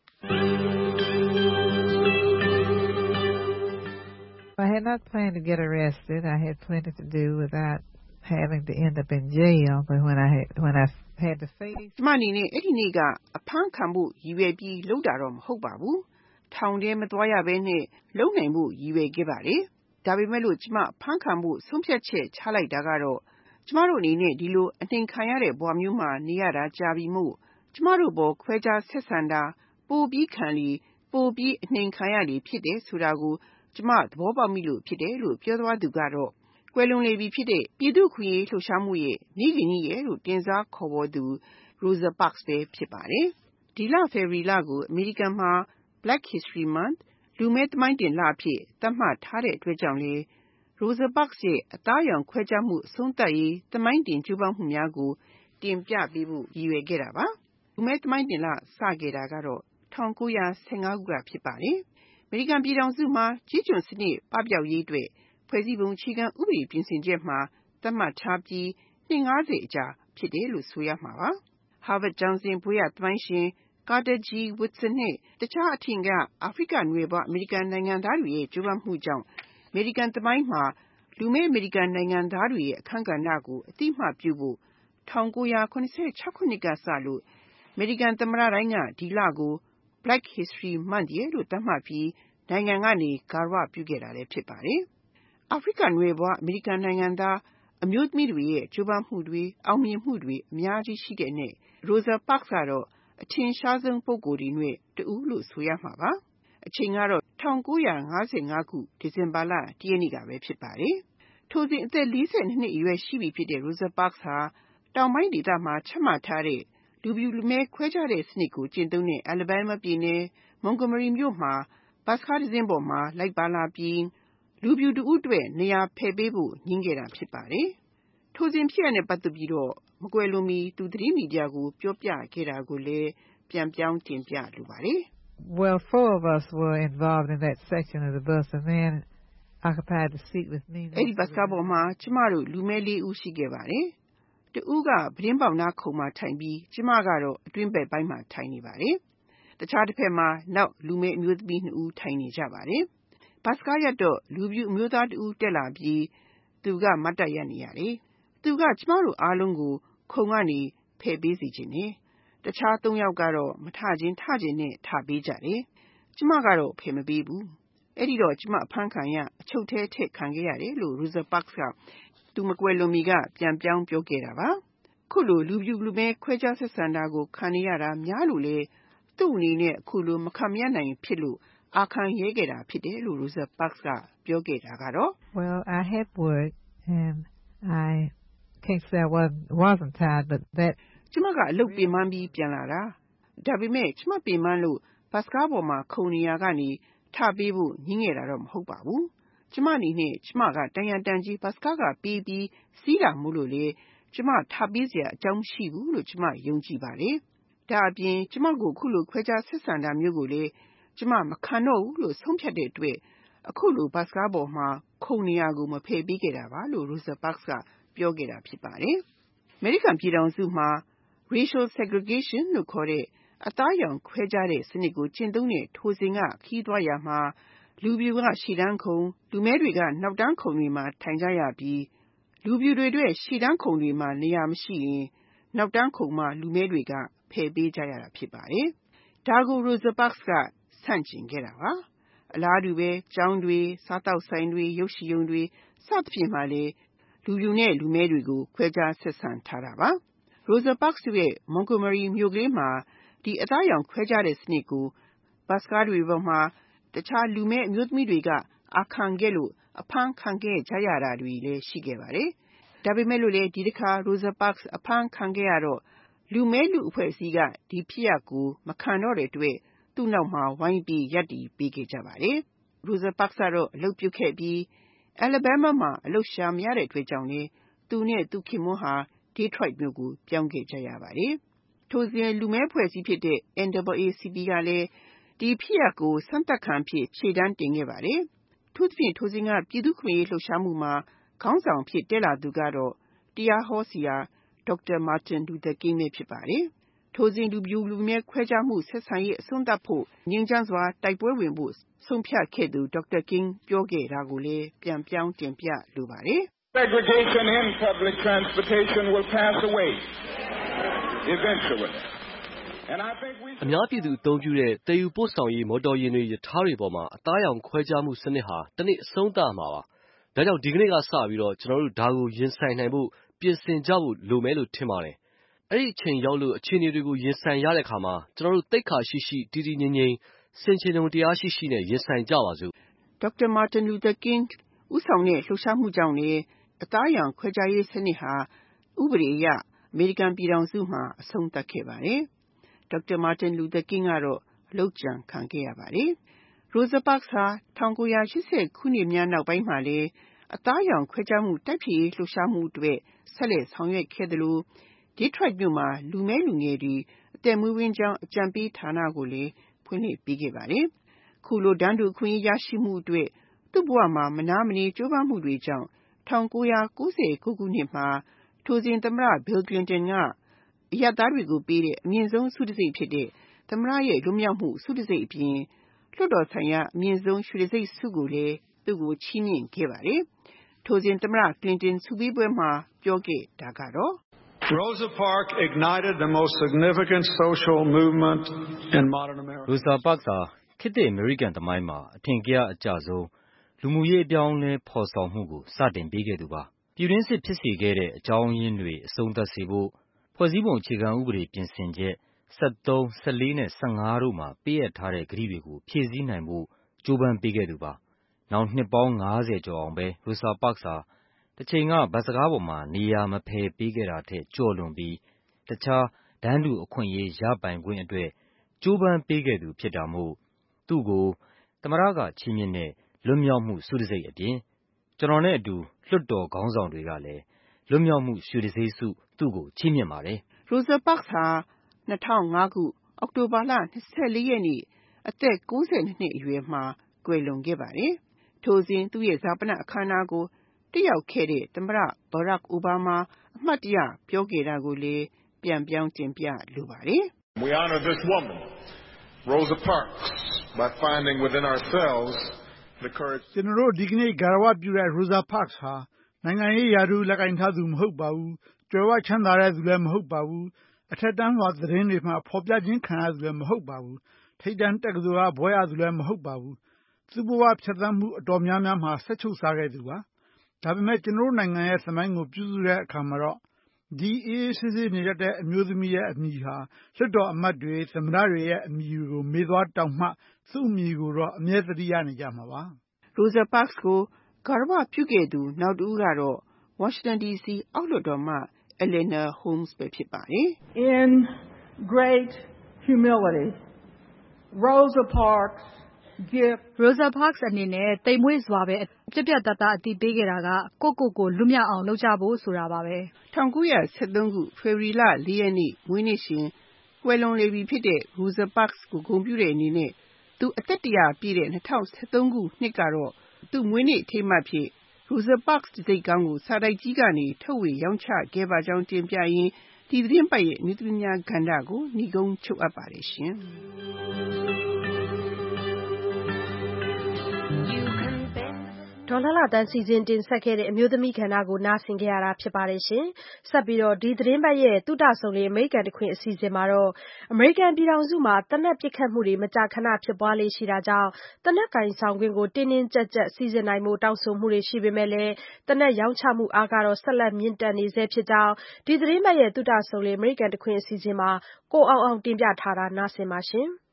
I had not planned to get arrested. I had plenty to do without having to end up in jail. But when I had, when I had to face ကျမအနေနဲ့အဲ့ဒီနေ့ကအဖမ်းခံဖို့ရည်ရွယ်ပြီးလုပ်တာတော့မဟုတ်ပါဘူး။ထောင်ထဲမသွားရဘဲနဲ့လုံနိုင်ဖို့ရည်ရွယ်ခဲ့ပါတယ်။ဒါပေမဲ့လို့ကျမဖမ်းခံဖို့ဆုံးဖြတ်ချက်ချလိုက်တာကတော့ကျမတို့အနေနဲ့ဒီလိုအနှိမ်ခံရတဲ့ဘဝမျိုးမှာနေရတာကြာပြီမို့ကျမတို့ဘောခွဲခြားဆက်ဆံတာပိုပြီးခံလီပိုပြီးအနှိမ်ခံရလီဖြစ်တယ်ဆိုတာကိုကျမသဘောပေါက်မိလို့ဖြစ်တယ်လို့ပြောသွားသူကတော့ကွယ်လွန်လေပြီဖြစ်တဲ့ပြည်သူ့ခွင့်ရေးလှုပ်ရှားမှုရဲ့မိခင်ကြီးရဲ့လို့တင်စားခေါ်ဝေါ်သူ Rosa Parks ပဲဖြစ်ပါတယ်။ဒီလဖေဖော်ဝါရီလကိုအမေရိကန်မှာ Black History Month လူမည်းသမိုင်းတင်လအဖြစ်သတ်မှတ်ထားတဲ့အတွက်ကြောင့်လေ Rosa Parks ရဲ့အသားအရောင်ခွဲခြားမှုအဆုံးသတ်ရေးသမိုင်းတင်ကြိုးပမ်းမှုများကိုတင်ပြပေးဖို့ရည်ရွယ်ခဲ့တာပါ။လူမည်းသမိုင်းတင်လစခဲ့တာကတော့၁၉၁၅ခုကဖြစ်ပါတယ်။အမေရိကန်ပြည်ထောင်စုမှာကြီးကျွန်းစနစ်ပပျောက်ရေးအတွက်ဖွဲ့စည်းပုံအခြေခံဥပဒေပြင်ဆင်ချက်မှာသတ်မှတ်ထားပြီးနှစ်၅၀အကြာဖြစ်တယ်လို့ဆိုရမှာပါ။ Harvard ကျောင်းစဉ်ဘွေးရသမိုင်းရှင် Carter G. Woodson နဲ့တခြားအထင်ကရအာဖရိကနွယ်ဖွားအမေရိကန်နိုင်ငံသားတွေရဲ့ကြိုးပမ်းမှုကြောင့်အမေရိကန်သမိုင်းမှာလူမည်းအမေရိကန်နိုင်ငံသားတွေရဲ့အခန်းကဏ္ဍကိုအသိအမှတ်ပြုဖို့၁၉၇၆ခုနှစ်ကစလို့အမေရိကန်သမ္မတတိုင်းကဒီလကို Black History Month ရဲ့လို့သတ်မှတ်ပြီးနိုင်ငံကနေဂါရဝပြုခဲ့တာလည်းဖြစ်ပါတယ်။အာဖရိကနွယ်ဖွားအမေရိကန်နိုင်ငံသားအမျိုးသမီးတွေရဲ့ကြိုးပမ်းမှုတွေအောင်မြင်မှုတွေအများကြီးရှိတဲ့နဲ့ Rosa Parks ကတော့အထင်ရှားဆုံးပုဂ္ဂိုလ်တွေနဲ့တဦးလို့ဆိုရမှာပါ။အချိန်ကတော့၁၉၅၅ခုဒီဇင်ဘာလ၁ရက်နေ့ကပဲဖြစ်ပါတယ်။ထိုစဉ်အသက်၄၂နှစ်အရွယ်ရှိပြီဖြစ်တဲ့ Rosa Parks ဟာတောင်ပိုင်းဒေသမှာချမှတ်ထားတဲ့လူဖြူလူမည်းခွဲခြားတဲ့စနစ်ကိုကျင့်သုံးတဲ့ Alabama ပြည်နယ် Montgomery မြို့မှာဘတ်စ်ကားတစ်စင်းပေါ်မှာလိုက်ပါလာပြီးလူဖြူတဦးအတွက်နေရာဖယ်ပေးဖို့ညှင်းခဲ့တာဖြစ်ပါတယ်။ထိုစဉ်ဖြစ်ရပ်နဲ့ပတ်သက်ပြီးတော့မကွယ်လွန်မီသူသတင်းမီဒီယာကိုပြောပြခဲ့တာကိုလည်းပြန်ပြောင်းတင်ပြလိုပါတယ်။ Well, four of us were involved in that section of the bus and then occupied the seat with me. အဲ့ဒီဘတ်စ်ကားပေါ်မှာကျမတို့လူမည်းလေးဦးရှိခဲ့ပါတယ်။တဦးကပတင်းပေါက်နားခုံမှာထိုင်ပြီးကျမကတော့အတွင်းဘက်ပိုင်းမှာထိုင်နေပါတယ်။တခြားတစ်ဖက်မှာနောက်လူမည်းအမျိုးသမီးနှစ်ဦးထိုင်နေကြပါတယ်။ဘတ်စ်ကားရပ်တော့လူဖြူအမျိုးသားတဦးတက်လာပြီးသူကမတ်တပ်ရပ်နေရတယ်။သူကကျမတို့အားလုံးကိုခုံကနေဖယ်ပေးစီခြင်းနဲ့တခြားသုံးယောက်ကတော့မထချင်းထချင်းနဲ့ထပေးကြတယ်။ကျမကတော့ဖယ်မပေးဘူး။အဲ့ဒီတော့ကျမအဖမ်းခံရအချုပ်ထဲထည့်ခံခဲ့ရတယ်လို့ Rosa Parks ကသူမကွယ်လွန်မီကပြန်ပြောင်းပြောခဲ့တာပါ။ခုလိုလူပြူလူမဲခွဲခြားဆက်ဆံတာကိုခံနေရတာများလို့လေသူ့အနေနဲ့အခုလိုမခံမရနိုင်ဖြစ်လို့အာခံရဲခဲ့တာဖြစ်တယ်လို့ Rosa Parks ကပြောခဲ့တာကတော့ Well, I had work and I can't say I wasn't, wasn't tired, but that ကျမကအလုပ်ပင်ပန်းပြီးပြန်လာတာဒါပေမဲ့ကျမပင်ပန်းလို့ဘတ်စကားပေါ်မှာခုံနေရကနေထပေးဖို့ညှင်းငယ်တာတော့မဟုတ်ပါဘူးကျမအနေနဲ့ကျမကတန်ရန်တန်ကြီးဘတ်စကားကပေးပြီးစီးလာမှုလို့လေကျမထပေးစရာအကြောင်းရှိဘူးလို့ကျမယုံကြည်ပါတယ်ဒါအပြင်ကျမကိုခုလိုခွဲခြားဆက်ဆံတာမျိုးကိုလေကျမမခံတော့ဘူးလို့ဆုံးဖြတ်တဲ့အတွက်အခုလိုဘတ်စကားပေါ်မှာခုံနေရကိုမဖယ်ပေးခဲ့တာပါလို့ Rosa Parks ကပြောခဲ့တာဖြစ်ပါတယ်အမေရိကန်ပြည်ထောင်စုမှာ racial segregation လို့ခေါ်တဲ့အသားရောင်ခွဲခြားတဲ့စနစ်ကိုကျင့်သုံးတဲ့ထိုစဉ်ကခီးသွားရမှာလူပြူကရှေ့တန်းခုံလူမဲတွေကနောက်တန်းခုံတွေမှာထိုင်ကြရပြီးလူပြူတွေအတွက်ရှေ့တန်းခုံတွေမှာနေရာမရှိရင်နောက်တန်းခုံမှာလူမဲတွေကဖယ်ပေးကြရတာဖြစ်ပါတယ်ဒါကို Rosa Parks ကဆန့်ကျင်ခဲ့တာပါအလားတူပဲကျောင်းတွေစားတောက်ဆိုင်တွေရုပ်ရှင်ရုံတွေစသဖြင့်မှာလေလူပြူနဲ့လူမဲတွေကိုခွဲခြားဆက်ဆံထားတာပါRosa Parks ရဲ့ Montgomery မြို့ကလေးမှာဒီအသားရောင်ခွဲခြားတဲ့စနစ်ကိုဘတ်စကားတွေပေါ်မှာတခြားလူမဲအမျိုးသမီးတွေကအာခံခဲ့လို့အဖမ်းခံခဲ့ကြရတာတွေလည်းရှိခဲ့ပါတယ်။ဒါပေမဲ့လို့လေဒီတစ်ခါ Rosa Parks အဖမ်းခံခဲ့ရတော့လူမဲလူအဖွဲ့အစည်းကဒီဖြစ်ရပ်ကိုမခံတော့တဲ့အတွက်သူ့နောက်မှာဝိုင်းပြီးရပ်တည်ပေးခဲ့ကြပါတယ်။ Rosa Parks ကတော့အလုပ်ပြုတ်ခဲ့ပြီး Alabama မှာအလုပ်ရှာမရတဲ့အတွက်ကြောင့်လေသူနဲ့သူခင်မွန်းဟာ Detroit မြို့ကိုပြောင်းခဲ့ကြရပါတယ်။ထိုစဉ်လူမဲဖွဲ့စည်းဖြစ်တဲ့ N double A C P ကလည်းဒီဖြစ်ရပ်ကိုစမ်းသပ်ခံဖြစ်ခြေတန်းတင်ခဲ့ပါတယ်။ထို့သဖြင့်ထိုစဉ်ကပြည်သူ့ခွင့်ရေးလှုပ်ရှားမှုမှာခေါင်းဆောင်ဖြစ်တက်လာသူကတော့တရားဟောဆရာ Doctor Martin Luther King ပဲဖြစ်ပါတယ်။ထိုစဉ်လူပြူလူမဲခွဲခြားမှုဆက်ဆံရေးအဆုံးသတ်ဖို့ငြိမ်းချမ်းစွာတိုက်ပွဲဝင်ဖို့ဆုံးဖြတ်ခဲ့သူ Doctor King ပြောခဲ့တာကိုလည်းပြန်ပြောင်းတင်ပြလိုပါတယ်။ Segregation in public transportation will pass away eventually. And I think we အများပြည်သူအသုံးပြုတဲ့တည်ယူပို့ဆောင်ရေးမော်တော်ယာဉ်တွေရထားတွေပေါ်မှာအသားရောင်ခွဲခြားမှုစနစ်ဟာတနေ့အဆုံးသတ်မှာပါ။ဒါကြောင့်ဒီကနေ့ကစပြီးတော့ကျွန်တော်တို့ဒါကိုရင်ဆိုင်နိုင်ဖို့ပြင်ဆင်ကြဖို့လိုမယ်လို့ထင်ပါတယ်။အဲ့ဒီအချိန်ရောက်လို့အခြေအနေတွေကိုရင်ဆိုင်ရတဲ့အခါမှာကျွန်တော်တို့သိက္ခာရှိရှိတည်တည်ငြိမ်ငြိမ်စင်ချင်ုံတရားရှိရှိနဲ့ရင်ဆိုင်ကြပါစို့။ Doctor Martin Luther King ဦးဆောင်တဲ့လှုပ်ရှားမှုကြောင့်လေအသားရောင်ခွဲခြားရေးစနစ်ဟာဥပဒေအရအမေရိကန်ပြည်ထောင်စုမှာအဆုံးသတ်ခဲ့ပါတယ်။ Doctor Martin Luther King ကတော့အလုပ်ကြံခံခဲ့ရပါတယ်။ Rosa Parks ဟာ၁၉၈၀ခုနှစ်များနောက်ပိုင်းမှာလေအသားရောင်ခွဲခြားမှုတိုက်ဖျက်ရေးလှုပ်ရှားမှုအတွက်ဆက်လက်ဆောင်ရွက်ခဲ့သလို Detroit မြို့မှာလူမဲလူငယ်တွေအသက်မွေးဝမ်းကြောင်းအကြံပေးဌာနကိုလည်းဖွင့်လှစ်ပေးခဲ့ပါတယ်။ခုလိုတန်းတူအခွင့်အရေးရရှိမှုအတွက်သူ့ဘဝမှာမနားမနေကြိုးပမ်းမှုတွေကြောင့်၁၉၉၉ခုနှစ်မှာထိုစဉ်သမ္မတ Bill Clinton ကအရပ်သားတွေကိုပေးတဲ့အမြင့်ဆုံးဆုတံဆိပ်ဖြစ်တဲ့သမ္မတရဲ့လွတ်မြောက်မှုဆုတံဆိပ်အပြင်လွှတ်တော်ဆိုင်ရာအမြင့်ဆုံးရွှေတံဆိပ်ဆုကိုလည်းသူ့ကိုချီးမြှင့်ခဲ့ပါတယ်။ထိုစဉ်သမ္မတ Clinton ဆုပေးပွဲမှာပြောခဲ့တာကတော့ Rosa Parks ignited the most significant social movement in modern America. Rosa Parks ဟာခေတ်သစ်အမေရိကန်သမိုင်းမှာအထင်ကရအကျဆုံးလူမှုရေးအပြောင်းအလဲဖော်ဆောင်မှုကိုစတင်ပေးခဲ့သူပါ။ပြည်တွင်းစစ်ဖြစ်စေခဲ့တဲ့အကြောင်းရင်းတွေအဆုံးသတ်စေဖို့ဖွဲ့စည်းပုံအခြေခံဥပဒေပြင်ဆင်ချက်၁၃၊၁၄နဲ့၁၅တို့မှာပေးအပ်ထားတဲ့ကတိတွေကိုဖြည့်ဆည်းနိုင်ဖို့ကြိုးပမ်းပေးခဲ့သူပါ။နောက်နှစ်ပေါင်း၅၀ကျော်အောင်ပဲ Rosa Parks ဟာတချိန်ကဘတ်စကားပေါ်မှာနေရာမဖယ်ပေးခဲ့တာထက်ကျော်လွန်ပြီးတခြားတန်းတူအခွင့်အရေးရပိုင်ခွင့်အတွက်ကြိုးပမ်းပေးခဲ့သူဖြစ်တာမို့သူ့ကိုသမ္မတကချီးမြှင့်တဲ့လွတ်မြောက်မှုဆုတံဆိပ်အပြင်ကျွန်တော်နဲ့အတူလွှတ်တော်ခေါင်းဆောင်တွေကလည်းလွတ်မြောက်မှုရွှေတံဆိပ်ဆုသူ့ကိုချီးမြှင့်ပါတယ်။ Rosa Parks ဟာ၂၀၀၅ခုအောက်တိုဘာလ၂၄ရက်နေ့အသက်၉၂နှစ်အရွယ်မှာကွယ်လွန်ခဲ့ပါတယ်။ထိုစဉ်သူ့ရဲ့ဈာပနအခမ်းအနားကိုတက်ရောက်ခဲ့တဲ့သမ္မတ Barack Obama အမှတ်တရပြောခဲ့တာကိုလည်းပြန်ပြောင်းတင်ပြလိုပါတယ်။ We honor this woman, Rosa Parks, by finding within ourselves the courage. ကျွန်တော်တို့ဒီကနေ့ဂါရဝပြုတဲ့ Rosa Parks ဟာနိုင်ငံရေးရာထူးလက်ကင်ထားသူမဟုတ်ပါဘူး။ကြွယ်ဝချမ်းသာတဲ့သူလည်းမဟုတ်ပါဘူး။အထက်တန်းလွှာသတင်းတွေမှာဖော်ပြခြင်းခံရသူလည်းမဟုတ်ပါဘူး။ထိပ်တန်းတက္ကသိုလ်ကဘွဲ့ရသူလည်းမဟုတ်ပါဘူး။သူ့ဘဝဖြတ်သန်းမှုအတော်များများမှာဆက်ချုပ်စားခဲ့သူပါ။ဒါပေမဲ့ကျွန်တော်တို့နိုင်ငံရဲ့သမိုင်းကိုပြုစုတဲ့အခါမှာတော့ဒီအေးအေးဆေးဆေးနေတတ်တဲ့အမျိုးသမီးရဲ့အမည်ဟာလွှတ်တော်အမတ်တွေသမ္မတတွေရဲ့အမည်ကိုမေးသွားတောင်မှသူ့အမည်ကိုတော့အမြဲတမ်းရနေကြမှာပါ။ Rosa Parks ကိုဂါရဝပြုခဲ့သူနောက်တစ်ဦးကတော့ Washington ဒီ စီ အောက်လွှတ်တော်မှ Eleanor Holmes ပဲဖြစ်ပါတယ်။ In great humility, Rosa Parks give Rosa Parks အနေနဲ့တိမ်မွေ့စွာပဲပြက်ပြက်သားသားအတည်ပြုခဲ့တာကကိုကိုကိုလွတ်မြောက်အောင်လုပ်ကြဖို့ဆိုတာပါပဲ။၁၉၁၃ခုဖေဖော်ဝါရီလ၄ရက်နေ့မွေးနေ့ရှင်ကွယ်လွန်လေပြီဖြစ်တဲ့ Rosa Parks ကိုဂုဏ်ပြုတဲ့အနေနဲ့သူအသက်တရာပြည့်တဲ့၂၀၁၃ခုနှစ်ကတော့သူ့မွေးနေ့အထိမ်းအမှတ်အဖြစ် Rosa Parks တံဆိပ်ကောင်းကိုစာတိုက်ကြီးကနေထုတ်ဝေရောင်းချခဲ့ပါကြောင်းတင်ပြရင်းဒီသတင်းပတ်ရဲ့အမျိုးသမီးများကဏ္ဍကိုညီကုန်းချုပ်အပ်ပါတယ်ရှင်။ဒေါ်လှလှသန်းစီစဉ်တင်ဆက်ခဲ့တဲ့အမျိုးသမီးကဏ္ဍကိုနားဆင်ခဲ့ရတာဖြစ်ပါတယ်ရှင်။ဆက်ပြီးတော့ဒီသတင်းပတ်ရဲ့သုတဆုံလေးအမေရိကန်တခွင်အစီအစဉ်မှာတော့အမေရိကန်ပြည်ထောင်စုမှာတနက်ပစ်ခတ်မှုတွေမကြာခဏဖြစ်ပွားလေရှိတာကြောင့်တနက်ကင်ဆောင်ခွင့်ကိုတင်းတင်းကြပ်ကြပ်စီစဉ်နိုင်မှုတောင်းဆိုမှုတွေရှိပေမဲ့လည်းတနက်ရောင်းချမှုအားကတော့ဆက်လက်မြင့်တက်နေဆဲဖြစ်ကြောင်းဒီသတင်းပတ်ရဲ့သုတဆုံလေးအမေရိကန်တခွင်အစီအစဉ်မှာကိုအောင်အောင်တင်ပြထားတာနားဆင်ပါရှင်။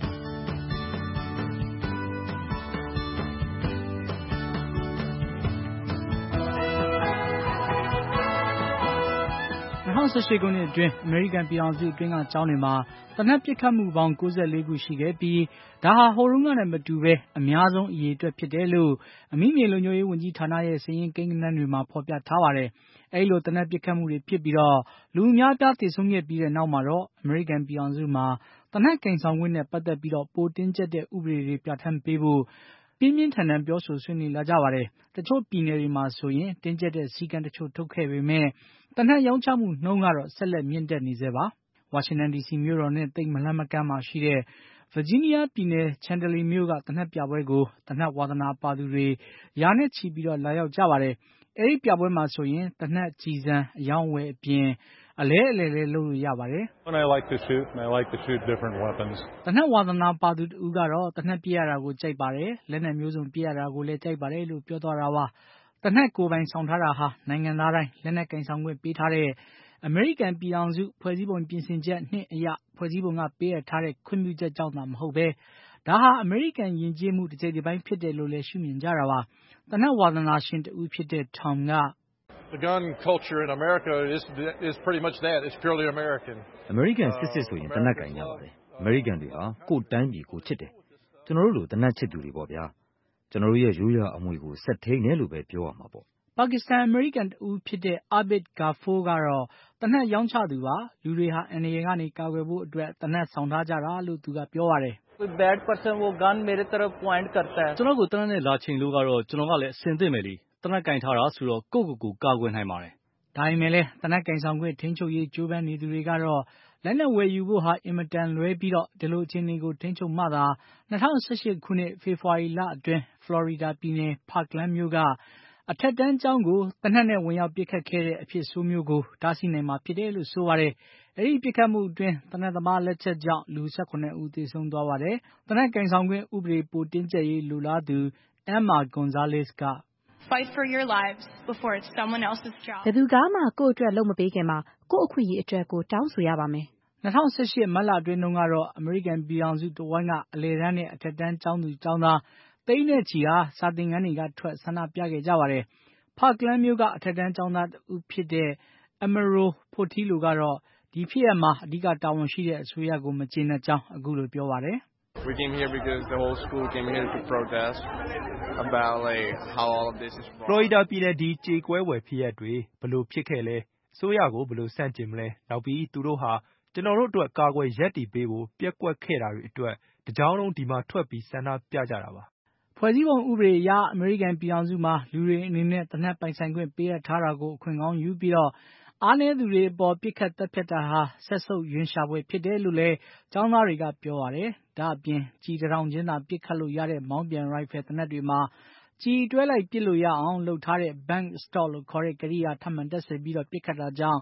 ၂၀၁၈ခုနှစ်အတွင်းအမေရိကန်ပြည်ထောင်စုအတွင်းကကျောင်းတွေမှာသေနတ်ပစ်ခတ်မှုပေါင်း၉၄ခုရှိခဲ့ပြီးဒါဟာဟိုတုန်းကနဲ့မတူဘဲအများဆုံးအရေအတွက်ဖြစ်တယ်လို့အမိမြေလုံခြုံရေးဝန်ကြီးဌာနရဲ့စာရင်းကိန်းဂဏန်းတွေမှာဖော်ပြထားပါတယ်။အဲဒီလိုသေနတ်ပစ်ခတ်မှုတွေဖြစ်ပြီးတော့လူအများအပြားသေဆုံးခဲ့ပြီးတဲ့နောက်မှာတော့အမေရိကန်ပြည်ထောင်စုမှာသေနတ်ကင်ဆောင်ခွင့်နဲ့ပတ်သက်ပြီးတော့ပိုတင်းကျပ်တဲ့ဥပဒေတွေပြဋ္ဌာန်းပေးဖို့ပြင်းပြင်းထန်ထန်ပြောဆိုဆွေးနွေးလာကြပါတယ်။တချို့ပြည်နယ်တွေမှာဆိုရင်တင်းကျပ်တဲ့စည်းကမ်းတချို့ထုတ်ခဲ့ပေမဲ့သေနတ်ရောင်းချမှုနှုန်းကတော့ဆက်လက်မြင့်တက်နေဆဲပါ။ ဝါရှင်တန်ဒီစီမြို့တော်နဲ့သိပ်မလှမ်းမကမ်းမှာရှိတဲ့ဗာဂျီးနီးယားပြည်နယ်ချန်ဒလီမြို့ကသေနတ်ပြပွဲကိုသေနတ်ဝါသနာပါသူတွေရာနဲ့ချီပြီးတော့လာရောက်ကြပါတယ်။အဲဒီပြပွဲမှာဆိုရင်သေနတ်ကျည်ဆံအယောင်းဝယ်အပြင်အလဲအလဲလဲလုပ်လို့ရပါတယ်။ When I like to shoot and I like to shoot different weapons. သေနတ်ဝါသနာပါသူတူကတော့သေနတ်ပြရတာကိုကြိုက်ပါတယ်။လက်နက်မျိုးစုံပြရတာကိုလည်းကြိုက်ပါတယ်လို့ပြောသွားတာပါ။သေနတ်ကိုယ်ပိုင်ဆောင်ထားတာဟာနိုင်ငံသားတိုင်းလက်နက်ကင်ဆောင်ခွင့်ပေးထားတဲ့အမေရိကန်ပြည်ထောင်စုဖွဲ့စည်းပုံပြင်ဆင်ချက်နှစ်အရဖွဲ့စည်းပုံကပေးအပ်ထားတဲ့ခွင့်ပြုချက်ကြောင့်သာမဟုတ်ပဲဒါဟာအမေရိကန်ယဉ်ကျေးမှုတစ်စိတ်တစ်ပိုင်းဖြစ်တယ်လို့လည်းရှုမြင်ကြတာပါ။သေနတ်ဝါသနာရှင်တဦးဖြစ်တဲ့ Tom က The gun culture in America is is pretty much that. It's purely American. အမေရိကန်စစ်စစ်ဆိုရင်သေနတ်ကင်ကြပါတယ်။အမေရိကန်တွေဟာကိုယ်တိုင်းပြည်ကိုချစ်တယ်။ကျွန်တော်တို့လိုသေနတ်ချစ်သူတွေပေါ့ဗျာ။ကျွန်တော်တို့ရဲ့ရိုးရာအမွေကိုဆက်ထိန်းတယ်လို့ပဲပြောရမှာပေါ့။ပါကစ္စတန်အမေရိကန်တဦးဖြစ်တဲ့ Abid Ghafoor ကတော့သေနတ်ရောင်းချသူပါလူတွေဟာအန္တရာယ်ကနေကာကွယ်ဖို့အတွက်သေနတ်ဆောင်ထားကြတာလို့သူကပြောပါတယ်။ With bad person वो gun मेरे तरफ point करता है. ကျွန်တော်ကိုသေနတ်နဲ့လာချိန်လို့ကတော့ကျွန်တော်ကလည်းအစင်သင့်မယ်လीသေနတ်ကင်ထားတာဆိုတော့ကိုယ့်ကိုယ်ကိုကာကွယ်နိုင်ပါတယ်။ဒါပေမဲ့လည်းသေနတ်ကင်ဆောင်ခွင့်ထိန်းချုပ်ရေးကြိုးပမ်းနေသူတွေကတော့လက်နက်ဝယ်ယူဖို့ဟာအင်မတန်လွဲပြီးတော့ဒီလိုအခြေအနေကိုထိန်းချုပ်မှသာ၂၀၁၈ခုနှစ်ဖေဖော်ဝါရီလအတွင်းဖလော်ရီဒါပြည်နယ် Parkland မြို့ကအထက်တန်းကျောင်းကိုသေနတ်နဲ့ဝင်ရောက်ပစ်ခတ်ခဲ့တဲ့အဖြစ်ဆိုးမျိုးကိုတားဆီးနိုင်မှာဖြစ်တယ်လို့ဆိုပါတယ်။အဲဒီပစ်ခတ်မှုအတွင်းသေနတ်သမားလက်ချက်ကြောင့်လူ၁၇ဦးသေဆုံးသွားပါတယ်။သေနတ်ကင်ဆောင်ခွင့်ဥပဒေပိုတင်းကျပ်ရေးလိုလားသူ Emma Gonzalez က Fight for your lives before it's someone else's job. ဘယ်သူကမှကိုယ့်အတွက်လုပ်မပေးခင်မှာကိုယ့်အခွင့်အရေးအတွက်ကိုတောင်းဆိုရပါမယ်။၂၀၁၈မတ်လအတွင်းတုန်းကတော့အမေရိကန်ပြည်ထောင်စုတဝန်းကအလယ်တန်းနဲ့အထက်တန်းကျောင်းသူကျောင်းသားသိန်းနဲ့ချီဟာစာသင်ခန်းတွေကထွက်ဆန္ဒပြခဲ့ကြပါတယ်။ Parkland မြို့ကအထက်တန်းကျောင်းသားတဦးဖြစ်တဲ့ Emerald Portillo ကတော့ဒီဖြစ်ရပ်မှာအဓိကတာဝန်ရှိတဲ့အစိုးရကိုမကျေနပ်ကြောင်းအခုလိုပြောပါတယ်။ We came here because the whole school came here to protest about like how all of this is wrong. ဖလော်ရီဒါပြည်နယ်ဒီကြေကွဲဝယ်ဖြစ်ရပ်တွေဘလို့ဖြစ်ခဲ့လဲအစိုးရကိုဘလို့ဆန့်ကျင်မလဲနောက်ပြီးသူတို့ဟာကျွန်တော်တို့အတွက်ကာကွယ်ရပ်တည်ပေးဖို့ပြက်ကွက်ခဲ့တာတွေအတွက်တကြောင်လုံးဒီမှာထွက်ပြီးဆန္ဒပြကြတာပါဖွဲ့စည်းပုံဥပဒေအရအမေရိကန်ပြည်ထောင်စုမှာလူတွေအနေနဲ့သေနတ်ပိုင်ဆိုင်ခွင့်ပေးအပ်ထားတာကိုအခွင့်ကောင်းယူပြီးတော့အားနည်းသူတွေအပေါ်ပြစ်ခတ်တပ်ဖြတ်တာဟာဆက်ဆုပ်ရွံရှာဖွယ်ဖြစ်တယ်လို့လည်းကျောင်းသားတွေကပြောပါတယ်။ဒါအပြင်ကြည်တောင်ချင်းသာပြစ်ခတ်လို့ရတဲ့မောင်းပြန်ရိုက်ဖယ်သေနတ်တွေမှာကြည်တွဲလိုက်ပစ်လို့ရအောင်လုပ်ထားတဲ့ bank stop လို့ခေါ်တဲ့ကရိယာထပ်မံတပ်ဆင်ပြီးတော့ပြစ်ခတ်တာကြောင့်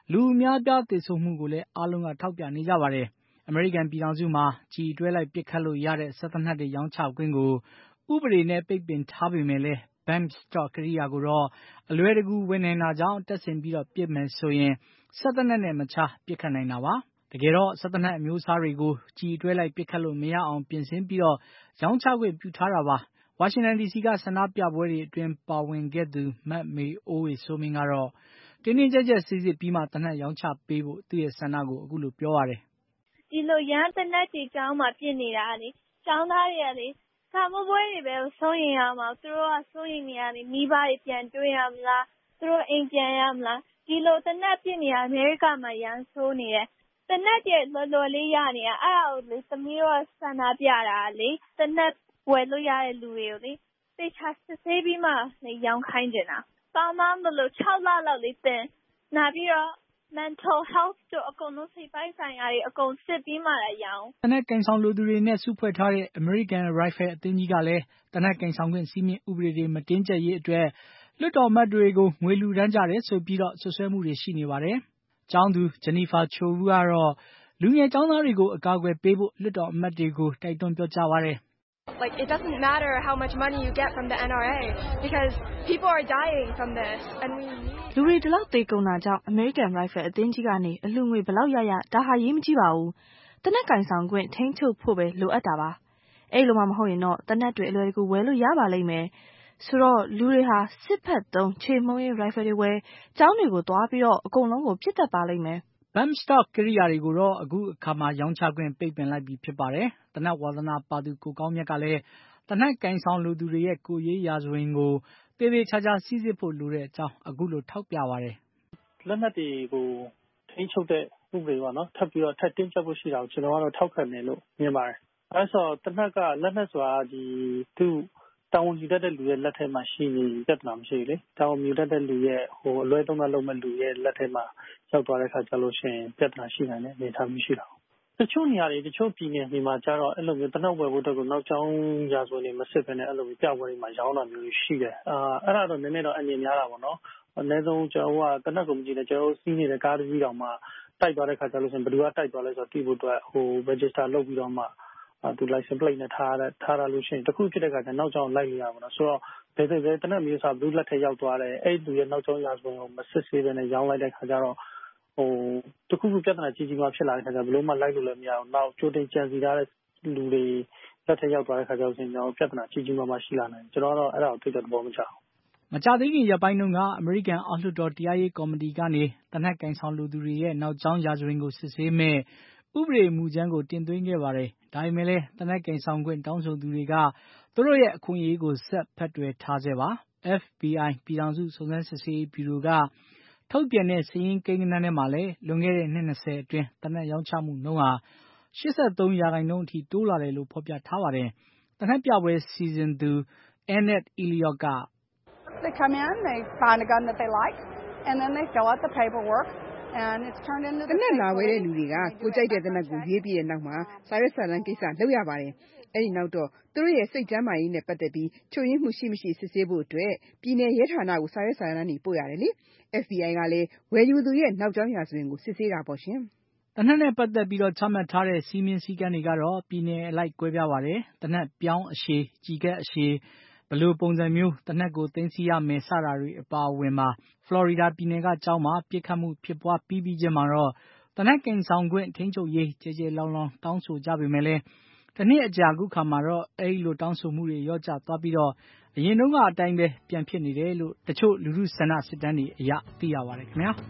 လူအများပြားသေဆုံးမှုကိုလည်းအားလုံးကထောက်ပြနေကြပါတယ်။ အမေရိကန်ပြည်ထောင်စုမှာကျည်တွဲလိုက်ပစ်ခတ်လို့ရတဲ့စက်သေနတ်တွေရောင်းချခွင့်ကိုဥပဒေနဲ့ပိတ်ပင်ထားပေမဲ့လည်း Bump Stock ကိရိယာကိုတော့အလွယ်တကူဝယ်နိုင်တာကြောင့်တပ်ဆင်ပြီးပစ်မယ်ဆိုရင်စက်သေနတ်နဲ့မခြားပစ်ခတ်နိုင်တာပါ။ တကယ်တော့စက်သေနတ်အမျိုးအစားတွေကိုကျည်တွဲလိုက်ပစ်ခတ်လို့မရအောင်ပြင်ဆင်ပြီးရောင်းချခွင့်ပြုထားတာပါ။ ဝါရှင်တန်ဒီစီကဆန္ဒပြပွဲတွေအတွင်းပါဝင်ခဲ့သူမမေအိုးဝေစိုးမင်းကတော့တင်းတင်းကြပ်ကြပ်စိစစ်ပြီးမှသေနတ်ရောင်းချပေးဖို့သူ့ရဲ့ဆန္ဒကိုအခုလိုပြောပါတယ်။ဒီလိုရမ်းသေနတ်တွေကျောင်းမှာပြစ်နေတာလေကျောင်းသားတွေကလေစာမပွဲတွေပဲစိုးရင်ရမှာသူတို့ကစိုးရင်နေရတယ်မိဘတွေပြန်တွေ့ရမလားသူတို့အိမ်ပြန်ရမလားဒီလိုသေနတ်ပြစ်နေရအမေရိကမှာရမ်းဆိုးနေတယ်သေနတ်တွေလော်လော်လေးရနေတာအဲ့ဒါကိုလေသမီးတို့ဆန္ဒပြတာလေသေနတ်ဝယ်လို့ရတဲ့လူတွေကိုလေသေချာစစ်ဆေးပြီးမှလေရောင်းခိုင်းနေတာပါမမလို့၆လလောက်လေးတင်နာပြီးတော့ mental health တို့အကုန်လုံးစိတ်ပိုင်းဆိုင်ရာတွေအကုန်စစ်ပြီးမှလည်းရောင်းသေနတ်ကင်ဆောင်လိုသူတွေနဲ့စုဖွဲ့ထားတဲ့ American Rifle အသင်းကြီးကလည်းသေနတ်ကင်ဆောင်ခွင့်စည်းမျဉ်းဥပဒေတွေမတင်းကျပ်ရေးအတွက်လွှတ်တော်အမတ်တွေကိုငွေလှူဒန်းကြတယ်ဆိုပြီးတော့ဆွဆွဲမှုတွေရှိနေပါတယ်။ကျောင်းသူ Jennifer Cho ကတော့လူငယ်ကျောင်းသားတွေကိုအကာအကွယ်ပေးဖို့လွှတ်တော်အမတ်တွေကိုတိုက်တွန်းပြောကြားပါတယ်။ Like it doesn't matter how much money you get from the N R A because people are dying from this and we need လူတွေဒီလောက်သေကုန်တာကြောင့် American Rifle အသင်းကြီးကနေအလှူငွေဘယ်လောက်ရရဒါဟာရေးမကြည့်ပါဘူး။သေနတ်ကင်ဆောင်ခွင့်ထိန်းချုပ်ဖို့ပဲလိုအပ်တာပါ။အဲ့လိုမှမဟုတ်ရင်တော့သေနတ်တွေအလွယ်တကူဝယ်လို့ရပါလိမ့်မယ်။ဆိုတော့လူတွေဟာစစ်ဖက်သုံးချေမှုန်းရေး rifle တွေဝယ်ကျောင်းတွေကိုသွားပြီးတော့အကုန်လုံးကိုပြစ်တတ်ပါလိမ့်မယ်။ Bump Stock ကိရိယာတွေကိုတော့အခုအခါမှာရောင်းချခွင့်ပိတ်ပင်လိုက်ပြီဖြစ်ပါတယ်။သေနတ်ဝါသနာပါသူကိုကောင်းမြတ်ကလည်းသေနတ်ကင်ဆောင်လိုသူတွေရဲ့ကိုယ်ရေးရာဇဝင်ကိုသေသေးချာချာစိစစ်ဖို့လိုတဲ့အကြောင်းအခုလိုထောက်ပြပါတယ်။လက်နက်တွေကိုထိန်းချုပ်တဲ့ဥပဒေပေါ့နော်ထပ်ပြီးတော့ထပ်တင်းကျပ်ဖို့ရှိတာကိုကျွန်တော်ကတော့ထောက်ခံတယ်လို့မြင်ပါတယ်။အဲဆိုသေနတ်ကလက်နက်ဆိုတာဒီသူ့တာဝန်ယူတတ်တဲ့လူရဲ့လက်ထဲမှာရှိနေပြဿနာမရှိဘူးလေ။တာဝန်ယူတတ်တဲ့လူရဲ့ဟိုအလွဲသုံးစားလုပ်မဲ့လူရဲ့လက်ထဲမှာရောက်သွားတဲ့အခါကျလို့ရှိရင်ပြဿနာရှိနိုင်တယ်အနေထားမျိုးရှိတာ။တချို့နေရာတွေတချို့ပြည်နယ်တွေမှာကျတော့အဲ့လိုမျိုးတနက်ဝယ်ဖို့အတွက်ကိုနောက်ကျောင်းရာဇဝင်တွေမစစ်ဘဲနဲ့အဲ့လိုမျိုးပြပွဲတွေမှာရောင်းတာမျိုးရှိတယ်။အာအဲ့ဒါတော့နည်းနည်းတော့အနေများတာပေါ့နော်။အနည်းဆုံးကျွန်တော်ကတနက်ကိုမကြည့်နဲ့ကျွန်တော်စီးနေတဲ့ကားတစ်စီးတောင်မှတိုက်သွားတဲ့ခါကျလို့ရှိရင်ဘယ်သူကတိုက်သွားလဲဆိုတော့တိဖို့အတွက်ဟို register လုပ်ပြီးတော့မှသူ license plate နဲ့ထားရထားရလို့ရှိရင်တခုဖြစ်တဲ့ခါကျနောက်ကျောင်းလိုက်လို့ရပါတော့ဆိုတော့ဘယ်ဘယ်တနက်မျိုးစားဘူးလက်ထက်ရောက်သွားတယ်အဲ့သူရဲ့နောက်ကျောင်းရာဇဝင်ကိုမစစ်ဆေးဘဲနဲ့ရောင်းလိုက်တဲ့ခါကျတော့ဟိုတခုခုပြဿနာကြီးကြီးမှဖြစ်လာတဲ့ခါကျဘယ်လို့မှလိုက်လို့လည်းမရအောင်နောက်ကြိုတင်ကြံစီထားတဲ့လူတွေလက်ထက်ရောက်သွားတဲ့ခါကျတော့ကျွန်တော်ပြဿနာကြီးကြီးမှမှရှိလာနိုင်ကျွန်တော်ကတော့အဲ့ဒါကိုသိတဲ့သဘောမချဘူးမကြသေးခင်ရက်ပိုင်းတုန်းကအမေရိကန်အောက်လွှတ်တော်တရားရေးကော်မတီကနေသေနတ်ကင်ဆောင်လူသူတွေရဲ့နောက်ကျောင်းရာဇဝင်ကိုစစ်ဆေးမဲ့ဥပဒေမူကြမ်းကိုတင်သွင်းခဲ့ပါတယ်။ဒါပေမဲ့လည်းသေနတ်ကင်ဆောင်ခွင့်တောင်းဆိုသူတွေကသူတို့ရဲ့အခွင့်အရေးကိုဆက်ဖက်တွယ်ထားဆဲပါ။ F B I ပြည်ထောင်စုစုံစမ်းစစ်ဆေးရေးဗျူရိုကထုတ်ပြန်တဲ့စာရင်းကိန်းဂဏန်းထဲမှာလည်းလွန်ခဲ့တဲ့နှစ်၂၀အတွင်းသေနတ်ရောင်းချမှုနှုန်းဟာ၈၃ရာခိုင်နှုန်းအထိတိုးလာတယ်လို့ဖော်ပြထားပါတယ်။သေနတ်ပြပွဲစီစဉ်သူ Annette Elliott က They come in, they find a gun that they like, and then they fill out the paperwork, and it's turned into the သေနတ်လာဝယ်တဲ့လူတွေကကိုကြိုက်တဲ့သေနတ်ကိုရွေးပြီးတဲ့နောက်မှာစာရွက်စာတမ်းကိစ္စလုပ်ရပါတယ်။အဲဒီနောက်တော့သူတို့ရဲ့စိတ်ကျန်းမာရေးနဲ့ပတ်သက်ပြီးချို့ယွင်းမှုရှိမရှိစစ်ဆေးဖို့အတွက်ပြည်နယ်ရဲဌာနကိုစာရွက်စာတမ်းတွေပို့ရတယ်လေ။ F B I ကလည်းဝယ်ယူသူရဲ့နောက်ကျောင်းရာဇဝင်ကိုစစ်ဆေးတာပေါ့ရှင်။သေနတ်နဲ့ပတ်သက်ပြီးတော့ချမှတ်ထားတဲ့စီမင်းစည်းကမ်းတွေကတော့ပြည်နယ်အလိုက်ကွဲပြားပါတယ်။သေနတ်ပြောင်းအရှည်၊ကြီးကပ်အရှည်ဘယ်လိုပုံစံမျိုးသေနတ်ကိုသိမ်းဆည်းရမယ်စတာတွေအပါအဝင်ပါဖလော်ရီဒါပြည်နယ်ကကျောင်းမှာပြစ်ခတ်မှုဖြစ်ပွားပြီးပြီးချင်းမှာတော့သေနတ်ကင်ဆောင်ခွင့်ထိန်းချုပ်ရေးကြဲကြဲလောင်လောင်တောင်းဆိုကြပေမဲ့လည်းတနှစ်အကြာအခုခါမှာတော့အဲဒီလိုတောင်းဆိုမှုတွေလျော့ကျသွားပြီးတော့အရင်တုန်းကအတိုင်းပဲပြန်ဖြစ်နေတယ်လို့တချို့လူထုဆန္ဒစစ်တမ်းတွေအရသိရပါတယ်ခင်ဗျာ။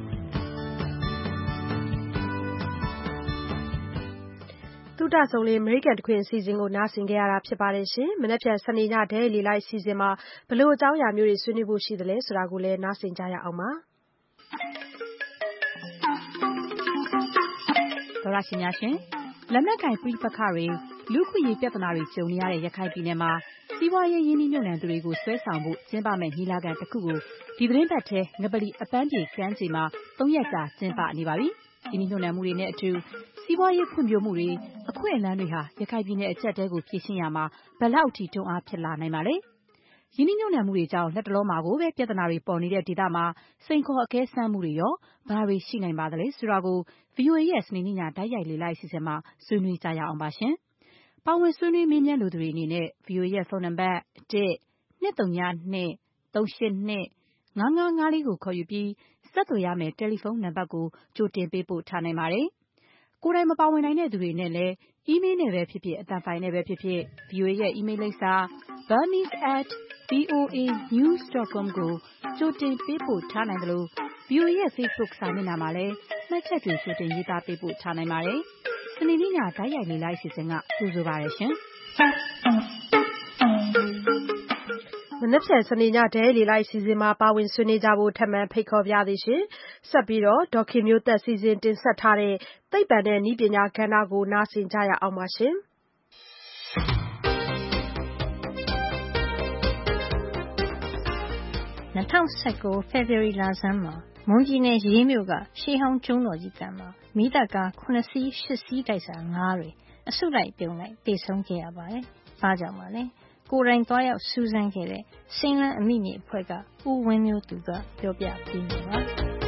သုတဆုံလေးအမေရိကန်တခွင်အစီအစဉ်ကိုနားဆင်ကြရတာဖြစ်ပါတယ်ရှင်။မနက်ဖြန်စနေညဒဲလီလိုက်အစီအစဉ်မှာဘလို့အကြောင်းအရာမျိုးတွေဆွေးနွေးဖို့ရှိသလဲဆိုတာကိုလည်းနားဆင်ကြရအောင်ပါ။သောရရှင်များရှင်လက်နက်ကင်ပြည်ပခါတွေလူခွင့်ရေးပြဿနာတွေကြုံနေရတဲ့ရခိုင်ပြည်နယ်မှာစီးပွားရေးရင်းနှီးမြှုပ်နှံသူတွေကိုဆွဲဆောင်ဖို့ကျင်းပမဲ့ညီလာခံတစ်ခုကိုဒီသတင်းပတ်ထဲငပလီအပန်းပြေကမ်းခြေမှာသုံးရက်ကြာကျင်းပနေပါပြီ။ရင်းနှီးမြှုပ်နှံမှုတွေနဲ့အတူစီးပွားရေးဖွံ့ဖြိုးမှုတွေအခွင့်အလမ်းတွေဟာရခိုင်ပြည်နယ်အကျပ်တဲကိုဖြည့်ရှင်းရမှာဘယ်လောက်ထိတွန်းအားဖြစ်လာနိုင်ပါလဲ။ရင်းနှီးမြှုပ်နှံမှုတွေကြောင့်လက်တလောမှာကိုပဲပြဿနာတွေပေါ်နေတဲ့ဒေသမှာစိန်ခေါ်အကဲစမ်းမှုတွေရောဘာတွေရှိနိုင်ပါသလဲဆိုတာကို ဗွီအိုအေ ရဲ့စနေနေ့ညတိုက်ရိုက်လေ့လာအစီအစဉ်မှာဆွေးနွေးကြရအောင်ပါရှင်။ပါဝင်ဆွေးနွေးမေးမြန်းလိုသူတွေအနေနဲ့ ဗွီအိုအေ ရဲ့ဖုန်းနံပါတ် တစ် နှစ် သုံး ည နှစ် သုံး ရှစ် နှစ် ငါး ငါး ငါး လေးကိုခေါ်ယူပြီးဆက်သွယ်ရမယ့်တယ်လီဖုန်းနံပါတ်ကိုကြိုတင်ပေးပို့ထားနိုင်ပါတယ်။ကိုယ်တိုင်မပါဝင်နိုင်တဲ့သူတွေနဲ့လည်းအီးမေးလ်နဲ့ပဲဖြစ်ဖြစ်အသံဖိုင်နဲ့ပဲဖြစ်ဖြစ် ဗွီအိုအေ ရဲ့အီးမေးလ်လိပ်စာ burmese at voa news dot com ကိုကြိုတင်ပေးပို့ထားနိုင်သလို ဗွီအိုအေ ရဲ့ Facebook စာမျက်နှာမှာလည်းမှတ်ချက်တွေကြိုတင်ရေးသားပေးပို့ထားနိုင်ပါတယ်။စနေနေ့ညတိုက်ရိုက်လေ့လာအစီအစဉ်ကကြိုဆိုပါရရှင်။မနက်ဖြန်စနေညဒဲလေလိုက်စီစဉ်မှာပါဝင်ဆွေးနွေးကြဖို့ထပ်မံဖိတ်ခေါ်ပြသည်ရှင်ဆက်ပြီးတော့ဒေါ်ခင်မျိုးသက်စီစဉ်တင်ဆက်ထားတဲ့သိပ္ပံနဲ့နည်းပညာကဏ္ဍကိုနားဆင်ကြရအောင်ပါရှင်၂၀၁၉ ဖေဖော်ဝါရီလဆန်းမှာမွန်ပြည်နယ်ရေးမြို့ကရှေးဟောင်းကျွန်းတော်ကြီးကန်မှာမီးသတ်ကားခုနှစ်စီးရှစ်စီးတိုက်စားငါးတွေအစုလိုက်ပြုံလိုက်သေဆုံးခဲ့ရပါတယ်။ဘာကြောင့်ပါလဲ။ကိုယ်တိုင်သွားရောက်စူးစမ်းခဲ့တဲ့စိမ်းလန်းအမိမြေအဖွဲ့ကဦးဝင်းမျိုးသူကပြောပြပေးနေပါ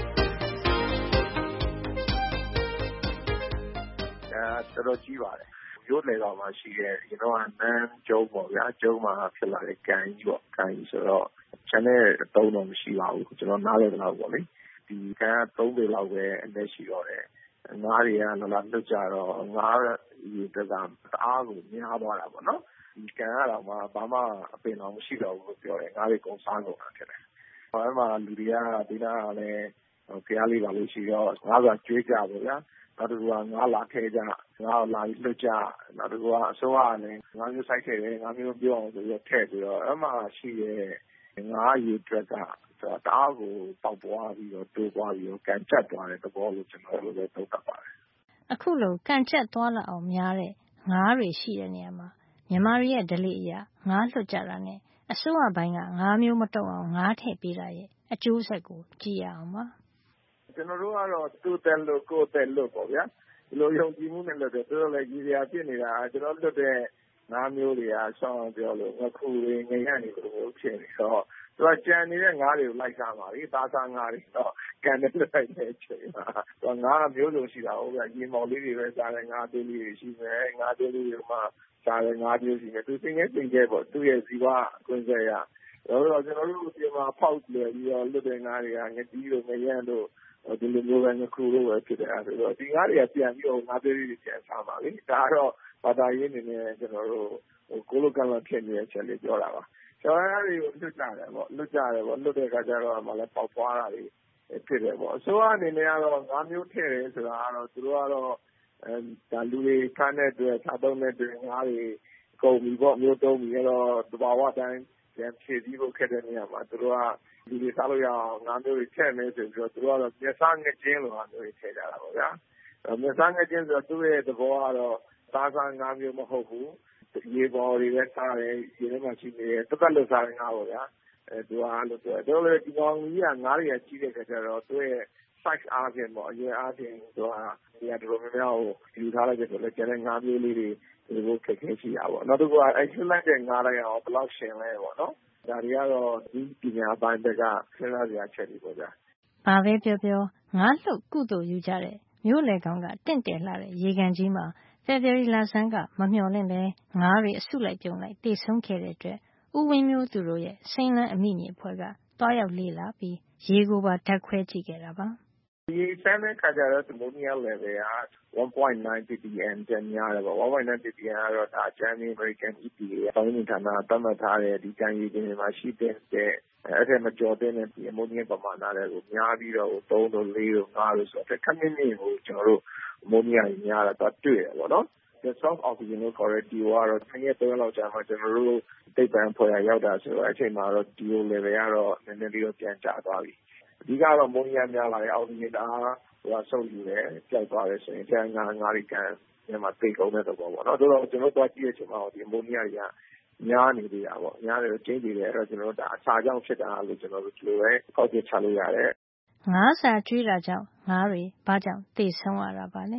။တော်တော်ကြီးပါတယ်။ရိုးလေကောင်မှာရှိတဲ့ဒီတော့နန်းကျုံပေါ့ဗျာကျုံမှာဖြစ်လာတဲ့ကန်ကြီးပေါ့ကန်ကြီးဆိုတော့ကျန်တဲ့အသုံးတော့မရှိပါဘူးကျွန်တော်နားလည်တော့ပေါ့လေဒီကန်ကသုံးပေလောက်ပဲအလက်ရှိတော့တယ်ငါးတွေကလာလာလွတ်ကြတော့ငါးရေတကတအားကိုများသွားတာပေါ့နော်ဒီကန်ကတော့မှဘာမှအပင်တော့မရှိတော့ဘူးပြောတယ်ငါးတွေကုန်စားကုန်တာဖြစ်တယ်။အဲမှာလူတွေကဒီနာကလည်းဖျားလေးပါလို့ရှိတော့ငါးကကျွေးကြပါဗျာနောက်တစ်ခုကငါးလာထဲကြငါးလာလွတ်ကြနောက်တစ်ခုကအစိုးရလည်းငါးမျိုးစိုက်ခဲ့တယ်ငါးမျိုးပြောအောင်ဆိုပြီးထည့်ပြီးတော့အဲမှာရှိတဲ့ငါးရေတွက်ကတအားကိုပေါက်ပွားပြီးတော့တိုးပွားပြီးတော့ကန်ကျက်သွားတဲ့သဘောလို့ကျွန်တော်တို့လည်းသုံးသပ်ပါတယ်။အခုလိုကန်ကျက်သွားလာအောင်များတဲ့ငါးတွေရှိတဲ့နေရာမှာမြန်မာတွေရဲ့ဓလေ့အရငါးလွတ်ကြတာနဲ့အစိုးရဘိုင်းကငါးမျိုးမတုံအောင်ငါးထည့်ပေးတာရဲ့အကျိုးဆက်ကိုကြည့်ရအောင်ပါ။ကျွန်တော်တို့ကတော့သူ့တက်လို့ကိုယ်တက်လို့ပေါ့ဗျာဒီလိုယုံကြည်မှုနဲ့လွတ်တယ်သူတို့လည်းကြီးစရာဖြစ်နေတာကျွန်တော်လွတ်တဲ့ငါးမျိုးတွေကဆောင်းပြောလို့ငခုတွေငရံ့နေလို့ဖြစ်နေတော့သူကကြံနေတဲ့ငါးတွေကိုလိုက်စားပါလေသားစားငါးတွေတော့ကန်တဲ့လိုက်တဲ့အချိန်မှာသူကငါးမျိုးစုံရှိတာဟုတ်ကဲ့ရေမောင်လေးတွေပဲစားတယ်ငါးသေးလေးတွေရှိမယ်ငါးသေးလေးတွေမှစားတယ်ငါးမျိုးရှိမယ်သူစင်ငယ်စင်ငယ်ပေါ့သူ့ရဲ့ဇီဝကွင်းဆက်ရတော့ကျွန်တော်တို့ဒီမှာဖောက်လွယ်ပြီးတော့လွတ်တဲ့ငါးတွေကငတိတို့ငရံ့တို့ဒီလိုမျိုးပဲငခုတို့ပဲဖြစ်တယ်အဲဆိုတော့ဒီငါးတွေကပြန်ပြီးတော့ငါးသေးလေးတွေပြန်စားပါလေဒါကတော့ဘာသာရေးအနေနဲ့ကျွန်တော်တို့ကိုလိုကံလောက်ဖြစ်နေတဲ့ချက်လေးပြောတာပါကျောင်းသားတွေကိုလွတ်ကြတယ်ပေါ့လွတ်ကြတယ်ပေါ့လွတ်တဲ့အခါကျတော့မှလည်းပေါက်ပွားတာတွေဖြစ်တယ်ပေါ့အစိုးရအနေနဲ့ကတော့ငါးမျိုးထည့်တယ်ဆိုတာကတော့သူတို့ကတော့အဲဒါလူတွေခန်းတဲ့အတွက်သာသုံးတဲ့အတွက်ငါးတွေကုန်ပြီပေါ့မျိုးတုံးပြီအဲ့တော့တဘာဝတိုင်းပြန်ဖြည့်ပြီးဖို့ခက်တဲ့နေရာမှာသူတို့ကလူတွေစားလို့ရအောင်ငါးမျိုးတွေထည့်မယ်ဆိုပြီးတော့သူတို့ကတော့မျက်စားငကျင်းလိုဟာမျိုးတွေထည့်ကြတာပေါ့ဗျာမျက်စားငကျင်းဆိုတော့သူ့ရဲ့သဘောကတော့စားစားငါးမျိုးမဟုတ်ဘူးရေပေါ်တွေပဲစားတယ်ရေထဲမှာရှိနေတယ်တက်တက်လွတ်စားငါးပေါ့ဗျာအဲသူကလို့ပြောတယ်တို့လည်းဒီကောင်ကြီးကငါးတွေကကြီးတဲ့ခါကျတော့သူ့ရဲ့ size အားဖြင့်ပေါ့အရွယ်အားဖြင့်သူကနေရာတော်တော်များများကိုယူထားလိုက်တဲ့ဆိုတော့ကျန်တဲ့ငါးမျိုးလေးတွေဒီလိုခက်ခဲရှိတာပေါ့နောက်တစ်ခုကအဲရှင်းလိုက်တဲ့ငါးတိုင်းအောင်ဘယ်လောက်ရှင်လဲပေါ့နော်ဒါတွေကတော့ဒီပညာပိုင်းတွေကစဉ်းစားစရာချက်တွေပေါ့ဗျာဘာပဲပြောပြောငါးလှုပ်ကုသိုလ်ယူကြတဲ့မြို့လေကောင်ကတင့်တယ်လှတဲ့ရေကန်ကြီးမှာဖေဖော်ဝါရီလဆန်းကမမျှော်လင့်ပဲငါးတွေအစုလိုက်ပြုံလိုက်တေဆုံးခဲ့တဲ့အတွက်ဦးဝင်းမျိုးသူတို့ရဲ့စိမ်းလန်းအမိမြေအဖွဲ့ကတွားရောက်လေ့လာပြီးရေကိုပါဓာတ်ခွဲကြည့်ခဲ့တာပါရေစမ်းတဲ့ခါကျတော့ ammonia level က one point nine ppm ကျန်များတယ်ပေါ့one point nine ppm ကတော့ဒါကျန်နေ American E P A တောင်းနေဌာနသတ်မှတ်ထားတဲ့ဒီကံရည်တွေမှာရှိတဲ့အဲ့ဒါမကျော်တဲ့ဒီ ammonia ပမာဏတွေကိုများပြီးတော့သုံးလို့လေးလို့ငါးလို့ဆိုတော့ခက်မြင့်မြင့်ကိုကျွန်တော်တို့ ammonia ကြီးများတာတော့တွေ့ရပေါ့နော်The soft oxygen ကို correct ဒီကတော့ဆင်းရဲသုံးလောက်ကြာမှကျွန်တော်တို့သိပ္ပံဖွဲ့ရရောက်တာဆိုတော့အချိန်မှာတော့ဒီ level ကတော့နည်းနည်းလေးတော့ပြန်ကျသွားပြီအဓိကတော့မိုးရများလာတဲ့အောက်ဆီဂျင်တအားဟိုကဆုပ်ယူတယ်ကြောက်သွားတယ်ဆိုရင်ကျန်ငါးငါးတွေကန်ညမှာသိကုန်တဲ့သဘောပေါ့နော်ဆိုတော့ကျွန်တော်တို့ကြည့်ရချင်မှာဒီမိုးရတွေကများနေသေးတာပေါ့များတယ်ကျင်းနေတယ်အဲ့တော့ကျွန်တော်တို့ဒါအစာကြောင့်ဖြစ်တာလို့ကျွန်တော်တို့ဒီလိုပဲကောက်ချက်ချလို့ရတယ်ငါးစာကျွေးတာကြောင့်ငါးတွေဘာကြောင့်သိဆုံးရတာပါလဲ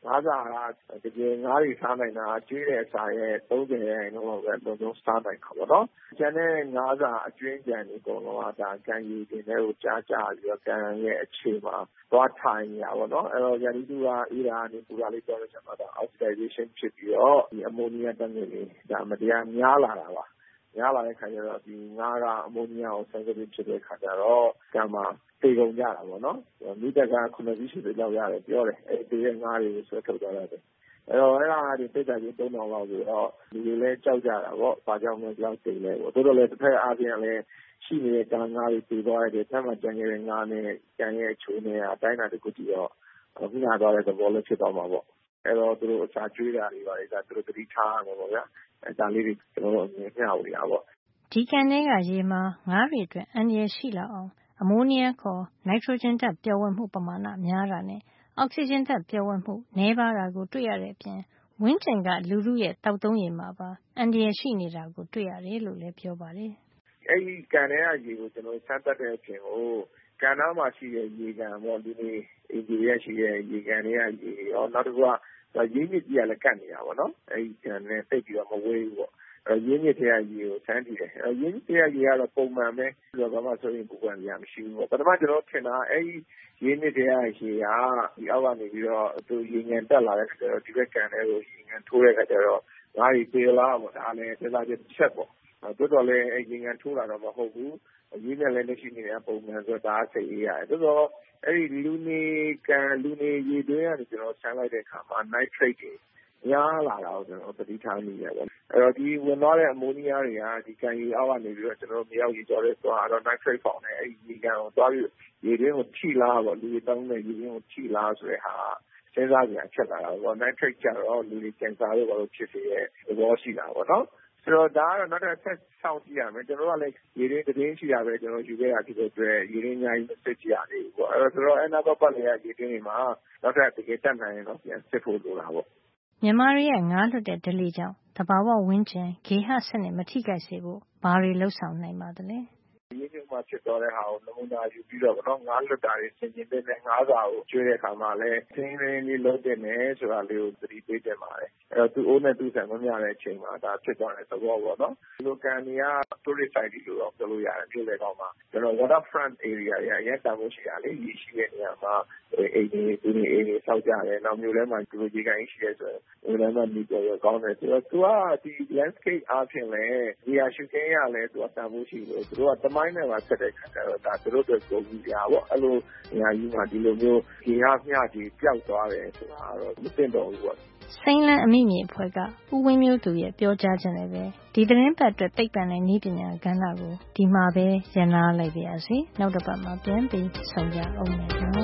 ငါးစာကတကယ်ငါးတွေစားနိုင်တာကျွေးတဲ့အစာရဲ့သုံးဆယ်ရာခိုင်နှုန်းလောက်ပဲအလုံးစုံစားနိုင်တာပေါ့နော်။ကျန်တဲ့ငါးစာအကျွင်းကြံတွေအကုန်လုံးကဒါကံရည်တင်တဲ့ကိုကြားကြပြီးတော့ကံရဲ့အခြေမှာသွားထိုင်နေတာပေါ့နော်။အဲ့တော့ရာသီဥတုကအေးတာနေပူတာလေးပြောလို့ကျွန်တော်ဒါ oxidation ဖြစ်ပြီးတော့ဒီအမိုနီယာဓာတ်ငွေ့တွေဒါမတရားများလာတာပါ။များလာတဲ့ခါကျတော့ဒီငါးကအမိုနီယာကို sensitive ဖြစ်တဲ့ခါကျတော့ကံမှာတေကုန်ကြတာပေါ့နော်။မိတက်ကခုနှစ်စီးရှိပြီလောက်ရတယ်ပြောတယ်။အဲ့ဒီငါးတွေကိုဆွဲထုတ်သွားတယ်။အဲ့တော့အဲ့ဒါကဒီပိတ်တာကြီးသုံးထောင်လောက်ဆိုတော့လူတွေလည်းကြောက်ကြတာပေါ့။ဘာကြောင့်လဲကြောက်သိလဲပေါ့။တို့တော့လည်းတစ်ဖက်အားဖြင့်လည်းရှိနေတဲ့ကံငါးတွေပြေးသွားတယ်။ထပ်မှကြံခဲ့တဲ့ငါးနဲ့ကြံရဲ့ချိုးနဲ့အတိုင်းအတာတစ်ခုတည်းတော့ခုနသွားတဲ့သဘောလည်းဖြစ်သွားမှာပေါ့။အဲ့တော့တို့အစာကျွေးတာတွေပါလေဒါတို့သတိထားရမှာပေါ့ဗျာ။အဲ့ဒါလေးတွေကျွန်တော်တို့အမြင်မျှဝေရပါပေါ့။ဒီကံတွေကရေမှာငါးတွေအတွက်အန္တရာယ်ရှိလောက်အောင်အမိုနီယာခေါ်နိုက်ထရိုဂျင်ဓာတ်ပျော်ဝင်မှုပမာဏများတာနဲ့အောက်ဆီဂျင်ဓာတ်ပျော်ဝင်မှုနည်းပါးတာကိုတွေ့ရတဲ့အပြင်ဝန်းကျင်ကလူလူရဲ့တောက်သုံးရေမှာပါအန္တရာယ်ရှိနေတာကိုတွေ့ရတယ်လို့လည်းပြောပါတယ်။အဲ့ဒီကံတဲ့ရေကိုကျွန်တော်စမ်းသပ်တဲ့အပြင်ကိုကံနားမှာရှိတဲ့ရေကန်ပေါ့ဒီနေ့အင်ဂျီရရှိတဲ့ရေကန်တွေကရေရောနောက်တစ်ခုကရင်းမြစ်ကြီးကလည်းကတ်နေတာပေါ့နော်။အဲ့ဒီကံနဲ့တိတ်ပြီးတော့မဝေးဘူးပေါ့။ရင်းမြစ်ထဲကရေကိုစမ်းကြည့်တယ်။ရင်းမြစ်ထဲကရေကတော့ပုံမှန်ပဲ။ဘာမှဆိုရင်ပူပန်စရာမရှိဘူးပေါ့။ပထမကျွန်တော်ထင်တာအဲ့ဒီရင်းမြစ်ထဲကရေကဒီအောက်ကနေပြီးတော့သူရေငန်တက်လာတဲ့ခါကျတော့ဒီဘက်ကန်ထဲကိုရေငန်ထိုးတဲ့ခါကျတော့ငါးတွေပြေလာပေါ့ဒါလည်းစဉ်းစားချက်တစ်ချက်ပေါ့။တိုးတော်လည်းအဲ့ရေငန်ထိုးတာတော့မဟုတ်ဘူး။ရင်းနဲ့လည်းလက်ရှိနေတဲ့ပုံမှန်ဆိုတော့ဒါစိတ်အေးရတယ်။တိုးတော်အဲ့ဒီလူနေကန်လူနေရေတွင်းကနေကျွန်တော်ဆန်းလိုက်တဲ့အခါမှာ nitrate တွေများလာတာကိုကျွန်တော်သတိထားမိတယ်ပေါ့။အဲ့တော့ဒီဝင်သွားတဲ့အမိုနီယာတွေကဒီကံရေအောက်ကနေပြီးတော့ကျွန်တော်မြေအောက်ရေကြော်တဲ့သွားတော့ nitrate ပေါင်နဲ့အဲ့ဒီရေကန်ကိုသွားပြီးရေတွင်းကိုထိလာပေါ့လူတွေတောင်းတဲ့ရေတွင်းကိုထိလာဆိုတဲ့ဟာစဉ်းစားကြရချက်လာတာပေါ့ nitrate ကျတော့လူတွေကင်ဆာတွေဘာလို့ဖြစ်စေရဲ့သဘောရှိတာပေါ့နော်။ဆိုတော့ဒါကတော့နောက်တစ်ဆက်ဆောက်ကြည့်ရမယ်ကျွန်တော်ကလည်းရေတွင်းသတင်းရှိတာပဲကျွန်တော်ယူခဲ့တာဖြစ်တဲ့အတွက်ရေတွင်းအများကြီးစစ်ကြည့်ရတယ်ပေါ့။အဲ့တော့ဆိုတော့အဲ့နောက်ပတ်လေရေတွင်းတွေမှာနောက်ထပ်တကယ်တက်နိုင်ရင်တော့ပြန်စစ်ဖို့လိုတာပေါ့မြန်မာတွေရဲ့ငါးလွတ်တဲ့ဓလေ့ကြောင့်သဘာဝဝန်းကျင်ဂေဟစနစ်မထိခိုက်စေဖို့ဘာတွေလှုပ်ဆောင်နိုင်ပါသလဲ။ရင်းနှီးမှဖြစ်သွားတဲ့ဟာကိုနမူနာယူပြီးတော့နော်ငါးလွတ်တာတွေဆင်ခြင်တဲ့ငါးစာကိုကျွေးတဲ့အခါမှာလည်းသင်းရင်းလေးလုံးတင်နေဆိုတာလေးကိုသတိပေးတင်ပါတယ်။အဲ့တော့သူ့အိုးနဲ့သူ့ဆံမမျှတဲ့အချိန်မှာဒါဖြစ်သွားတဲ့သဘောပေါ့နော်။ဒီလိုကံတွေက tourist site တွေလို့တော့ပြောလို့ရတယ်ပြည်လေကောင်မှာကျွန်တော် water front area ရရတမ်းရှိရလေရေရှိတဲ့နေရာမှာအိမ်တွေဒီနေအိမ်တွေဆောက်ကြတယ်နောက်မျိုးထဲမှာဒီလိုရေကန်ရှိရဲဆိုရင်ဒီလိုမှနေပြောကောင်းတယ်ဆိုတော့သူကဒီ landscape အားဖြင့်လည်းဒီဟာရှုခင်းရလဲသူကတန်ဖို့ရှိလို့သူတို့ကတမိုင်းနဲ့ပါဆက်တဲ့ခါကျတော့ဒါသူတို့တို့ကိုကြည့်ရပါအဲ့လိုနေရာကြီးမှာဒီလိုမျိုးဒီဟာမျှကြီးပျောက်သွားတယ်ဆိုတာတော့မသိတော့ဘူးပေါ့စိမ်းလန်းအမိမြေအဖွဲ့ကဦးဝင်းမျိုးသူရဲ့ပြောကြားချက်နဲ့ပဲဒီသတင်းပတ်အတွက်သိပ္ပံနဲ့နည်းပညာကဏ္ဍကိုဒီမှာပဲရနာလိုက်ပါရစေနောက်တစ်ပတ်မှာပြန်ပြီးဆုံကြအောင်မယ်နော်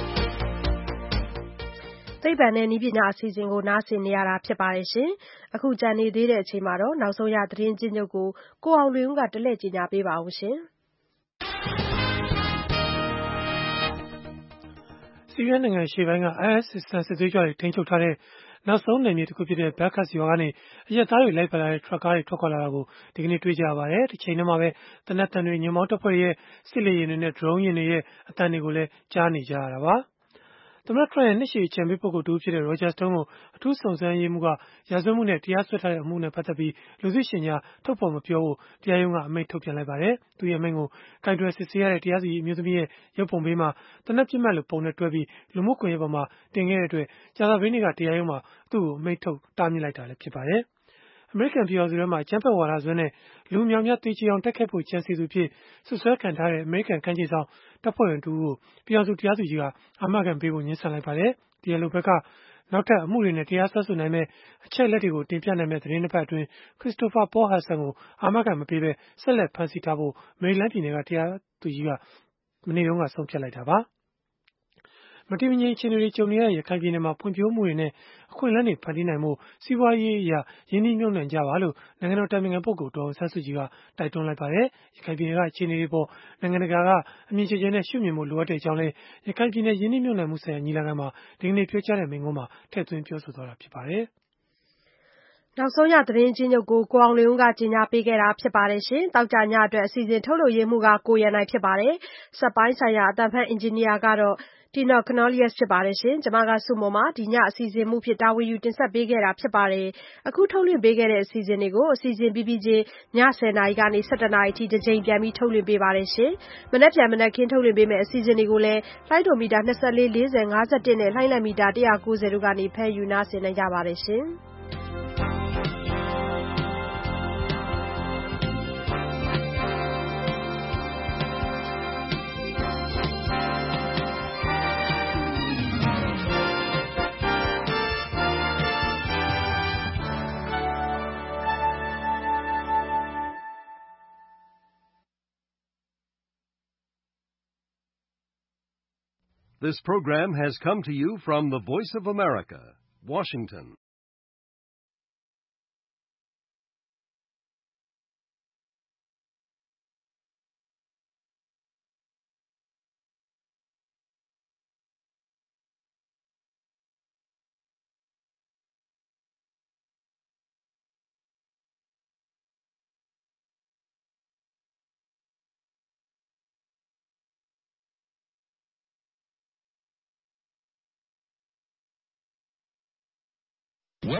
သိပ္ပံနဲ့နည်းပညာအစီအစဉ်ကိုနားဆင်နေရတာဖြစ်ပါတယ်ရှင်အခုကြံနေသေးတဲ့အချိန်မှာတော့နောက်ဆုံးရသတင်းချင်းချုပ်ကိုကိုအောင်လွင်ဦးကတလှည့်ကြီးညာပေးပါဦးရှင်ဆီးရီးယားနိုင်ငံရှေ့ပိုင်းက အိုင်အက်စ် အစ္စလာမ်စစ်သွေးကြွတွေထိန်းချုပ်ထားတဲ့နောက်ဆုံးနယ်မြေတစ်ခုဖြစ်တဲ့ Baghuz ရွာကနေအရပ်သားတွေလိုက်ပါလာတဲ့ထရပ်ကားတွေထွက်ခွာလာတာကိုဒီကနေ့တွေ့ကြရပါတယ်။တစ်ချိန်တည်းမှာပဲသေနတ်သံတွေညွန့်ပေါင်းတပ်ဖွဲ့ရဲ့စစ်လေယာဉ်တွေနဲ့ drone ယာဉ်တွေရဲ့အသံတွေကိုလည်းကြားနေကြရတာပါ။သမ္မတထရန့်ရဲ့နှစ်ရှည်အကြံပေးပုဂ္ဂိုလ်တဦးဖြစ်တဲ့ Roger Stone ကိုအထူးစုံစမ်းရေးမှူးကရာဇဝတ်မှုနဲ့တရားစွဲထားတဲ့အမှုနဲ့ပတ်သက်ပြီးလူသိရှင်ကြားထုတ်ဖော်မပြောဖို့တရားရုံးကအမိန့်ထုတ်ပြန်လိုက်ပါတယ်။သူ့ရဲ့အမိန့်ကိုကိုင်တွယ်စစ်ဆေးရတဲ့တရားစီရင်အမျိုးသမီးရဲ့ရုပ်ပုံပေးမှာသေနတ်ပစ်မှတ်လိုပုံနဲ့တွဲပြီးလူမှုကွန်ရက်ပေါ်မှာတင်ခဲ့တဲ့အတွက်ကြာသပတေးနေ့ကတရားရုံးမှာသူ့ကိုအမိန့်ထုတ်တားမြစ်လိုက်တာလည်းဖြစ်ပါတယ်။အမေရိကန်ပြည်ထောင်စုထဲမှာအကြမ်းဖက်ဝါဒစွဲနဲ့လူအမြောက်အများသေကျေအောင်တိုက်ခိုက်ဖို့ကြံစည်သူအဖြစ်စွပ်စွဲခံထားတဲ့အမေရိကန်ကမ်းခြေစောင့်တပ်ဖွဲ့ဝင်တဦးကိုပြည်ထောင်စုတရားသူကြီးကအာမခံပေးဖို့ငြင်းဆန်လိုက်ပါတယ်။တရားလိုဘက်ကနောက်ထပ်အမှုတွေနဲ့တရားစွဲဆိုနိုင်မဲ့အချက်အလက်တွေကိုတင်ပြနိုင်မဲ့သတင်းတစ်ပတ်အတွင်း Christopher Paul Hudson ကိုအာမခံမပေးဘဲဆက်လက်ဖမ်းဆီးထားဖို့မေရီလန်းပြည်နယ်ကတရားသူကြီးကမနေ့တုန်းကဆုံးဖြတ်လိုက်တာပါ။မတည်မငြိမ်အခြေအနေတွေကြုံနေရတဲ့ရခိုင်ပြည်နယ်မှာဖွံ့ဖြိုးမှုတွေနဲ့အခွင့်အလမ်းတွေဖန်တီးနိုင်ဖို့စီးပွားရေးအရရင်းနှီးမြှုပ်နှံကြပါလို့နိုင်ငံတော်တိုင်ပင်ခံပုဂ္ဂိုလ်ဒေါ်အောင်ဆန်းစုကြည်ကတိုက်တွန်းလိုက်ပါတယ်။ရခိုင်ပြည်နယ်ကအခြေအနေတွေပေါ်နိုင်ငံတကာကအမြင်ကျကျနဲ့ရှုမြင်ဖို့လိုအပ်တဲ့အကြောင်းလည်းရခိုင်ပြည်နယ်ရင်းနှီးမြှုပ်နှံမှုဆိုင်ရာညီလာခံမှာဒီကနေ့ပြောကြားတဲ့မိန့်ခွန်းမှာထည့်သွင်းပြောဆိုသွားတာဖြစ်ပါတယ်။နောက်ဆုံးရသတင်းချင်းချုပ်ကိုကိုအောင်လွင်ဦးကကြီးညာပေးခဲ့တာဖြစ်ပါတယ်ရှင်။တောက်ကြညအတွက်အစီအစဉ်ထုတ်လုပ်ရေးမှုကကိုရန်နိုင်ဖြစ်ပါတယ်။စက်ပိုင်းဆိုင်ရာအတန်ဖတ်အင်ဂျင်နီယာကတော့ Tina Cornelius ဖြစ်ပါတယ်ရှင်။ကျွန်မကစုမုံမှာဒီညအစီအစဉ်မှုဖြစ်တာဝန်ယူတင်ဆက်ပေးခဲ့တာဖြစ်ပါတယ်။အခုထုတ်လွှင့်ပေးခဲ့တဲ့အစီအစဉ်တွေကိုအစီအစဉ်ပြီးပြီးချင်းညဆယ်နာရီကနေဆယ့်တစ်နာရီအထိတစ်ကြိမ်ပြန်ပြီးထုတ်လွှင့်ပေးပါတယ်ရှင်။မနက်ဖြန်မနက်ခင်းထုတ်လွှင့်ပေးမယ့်အစီအစဉ်တွေကိုလည်းလိုင်းဒိုမီတာ၂၄ ၄၀ ၅၁နဲ့လှိုင်းလံမီတာ၁၉၀တို့ကနေဖမ်းယူနားဆင်နိုင်ကြပါတယ်ရှင်။ This program has come to you from the Voice of America, Washington.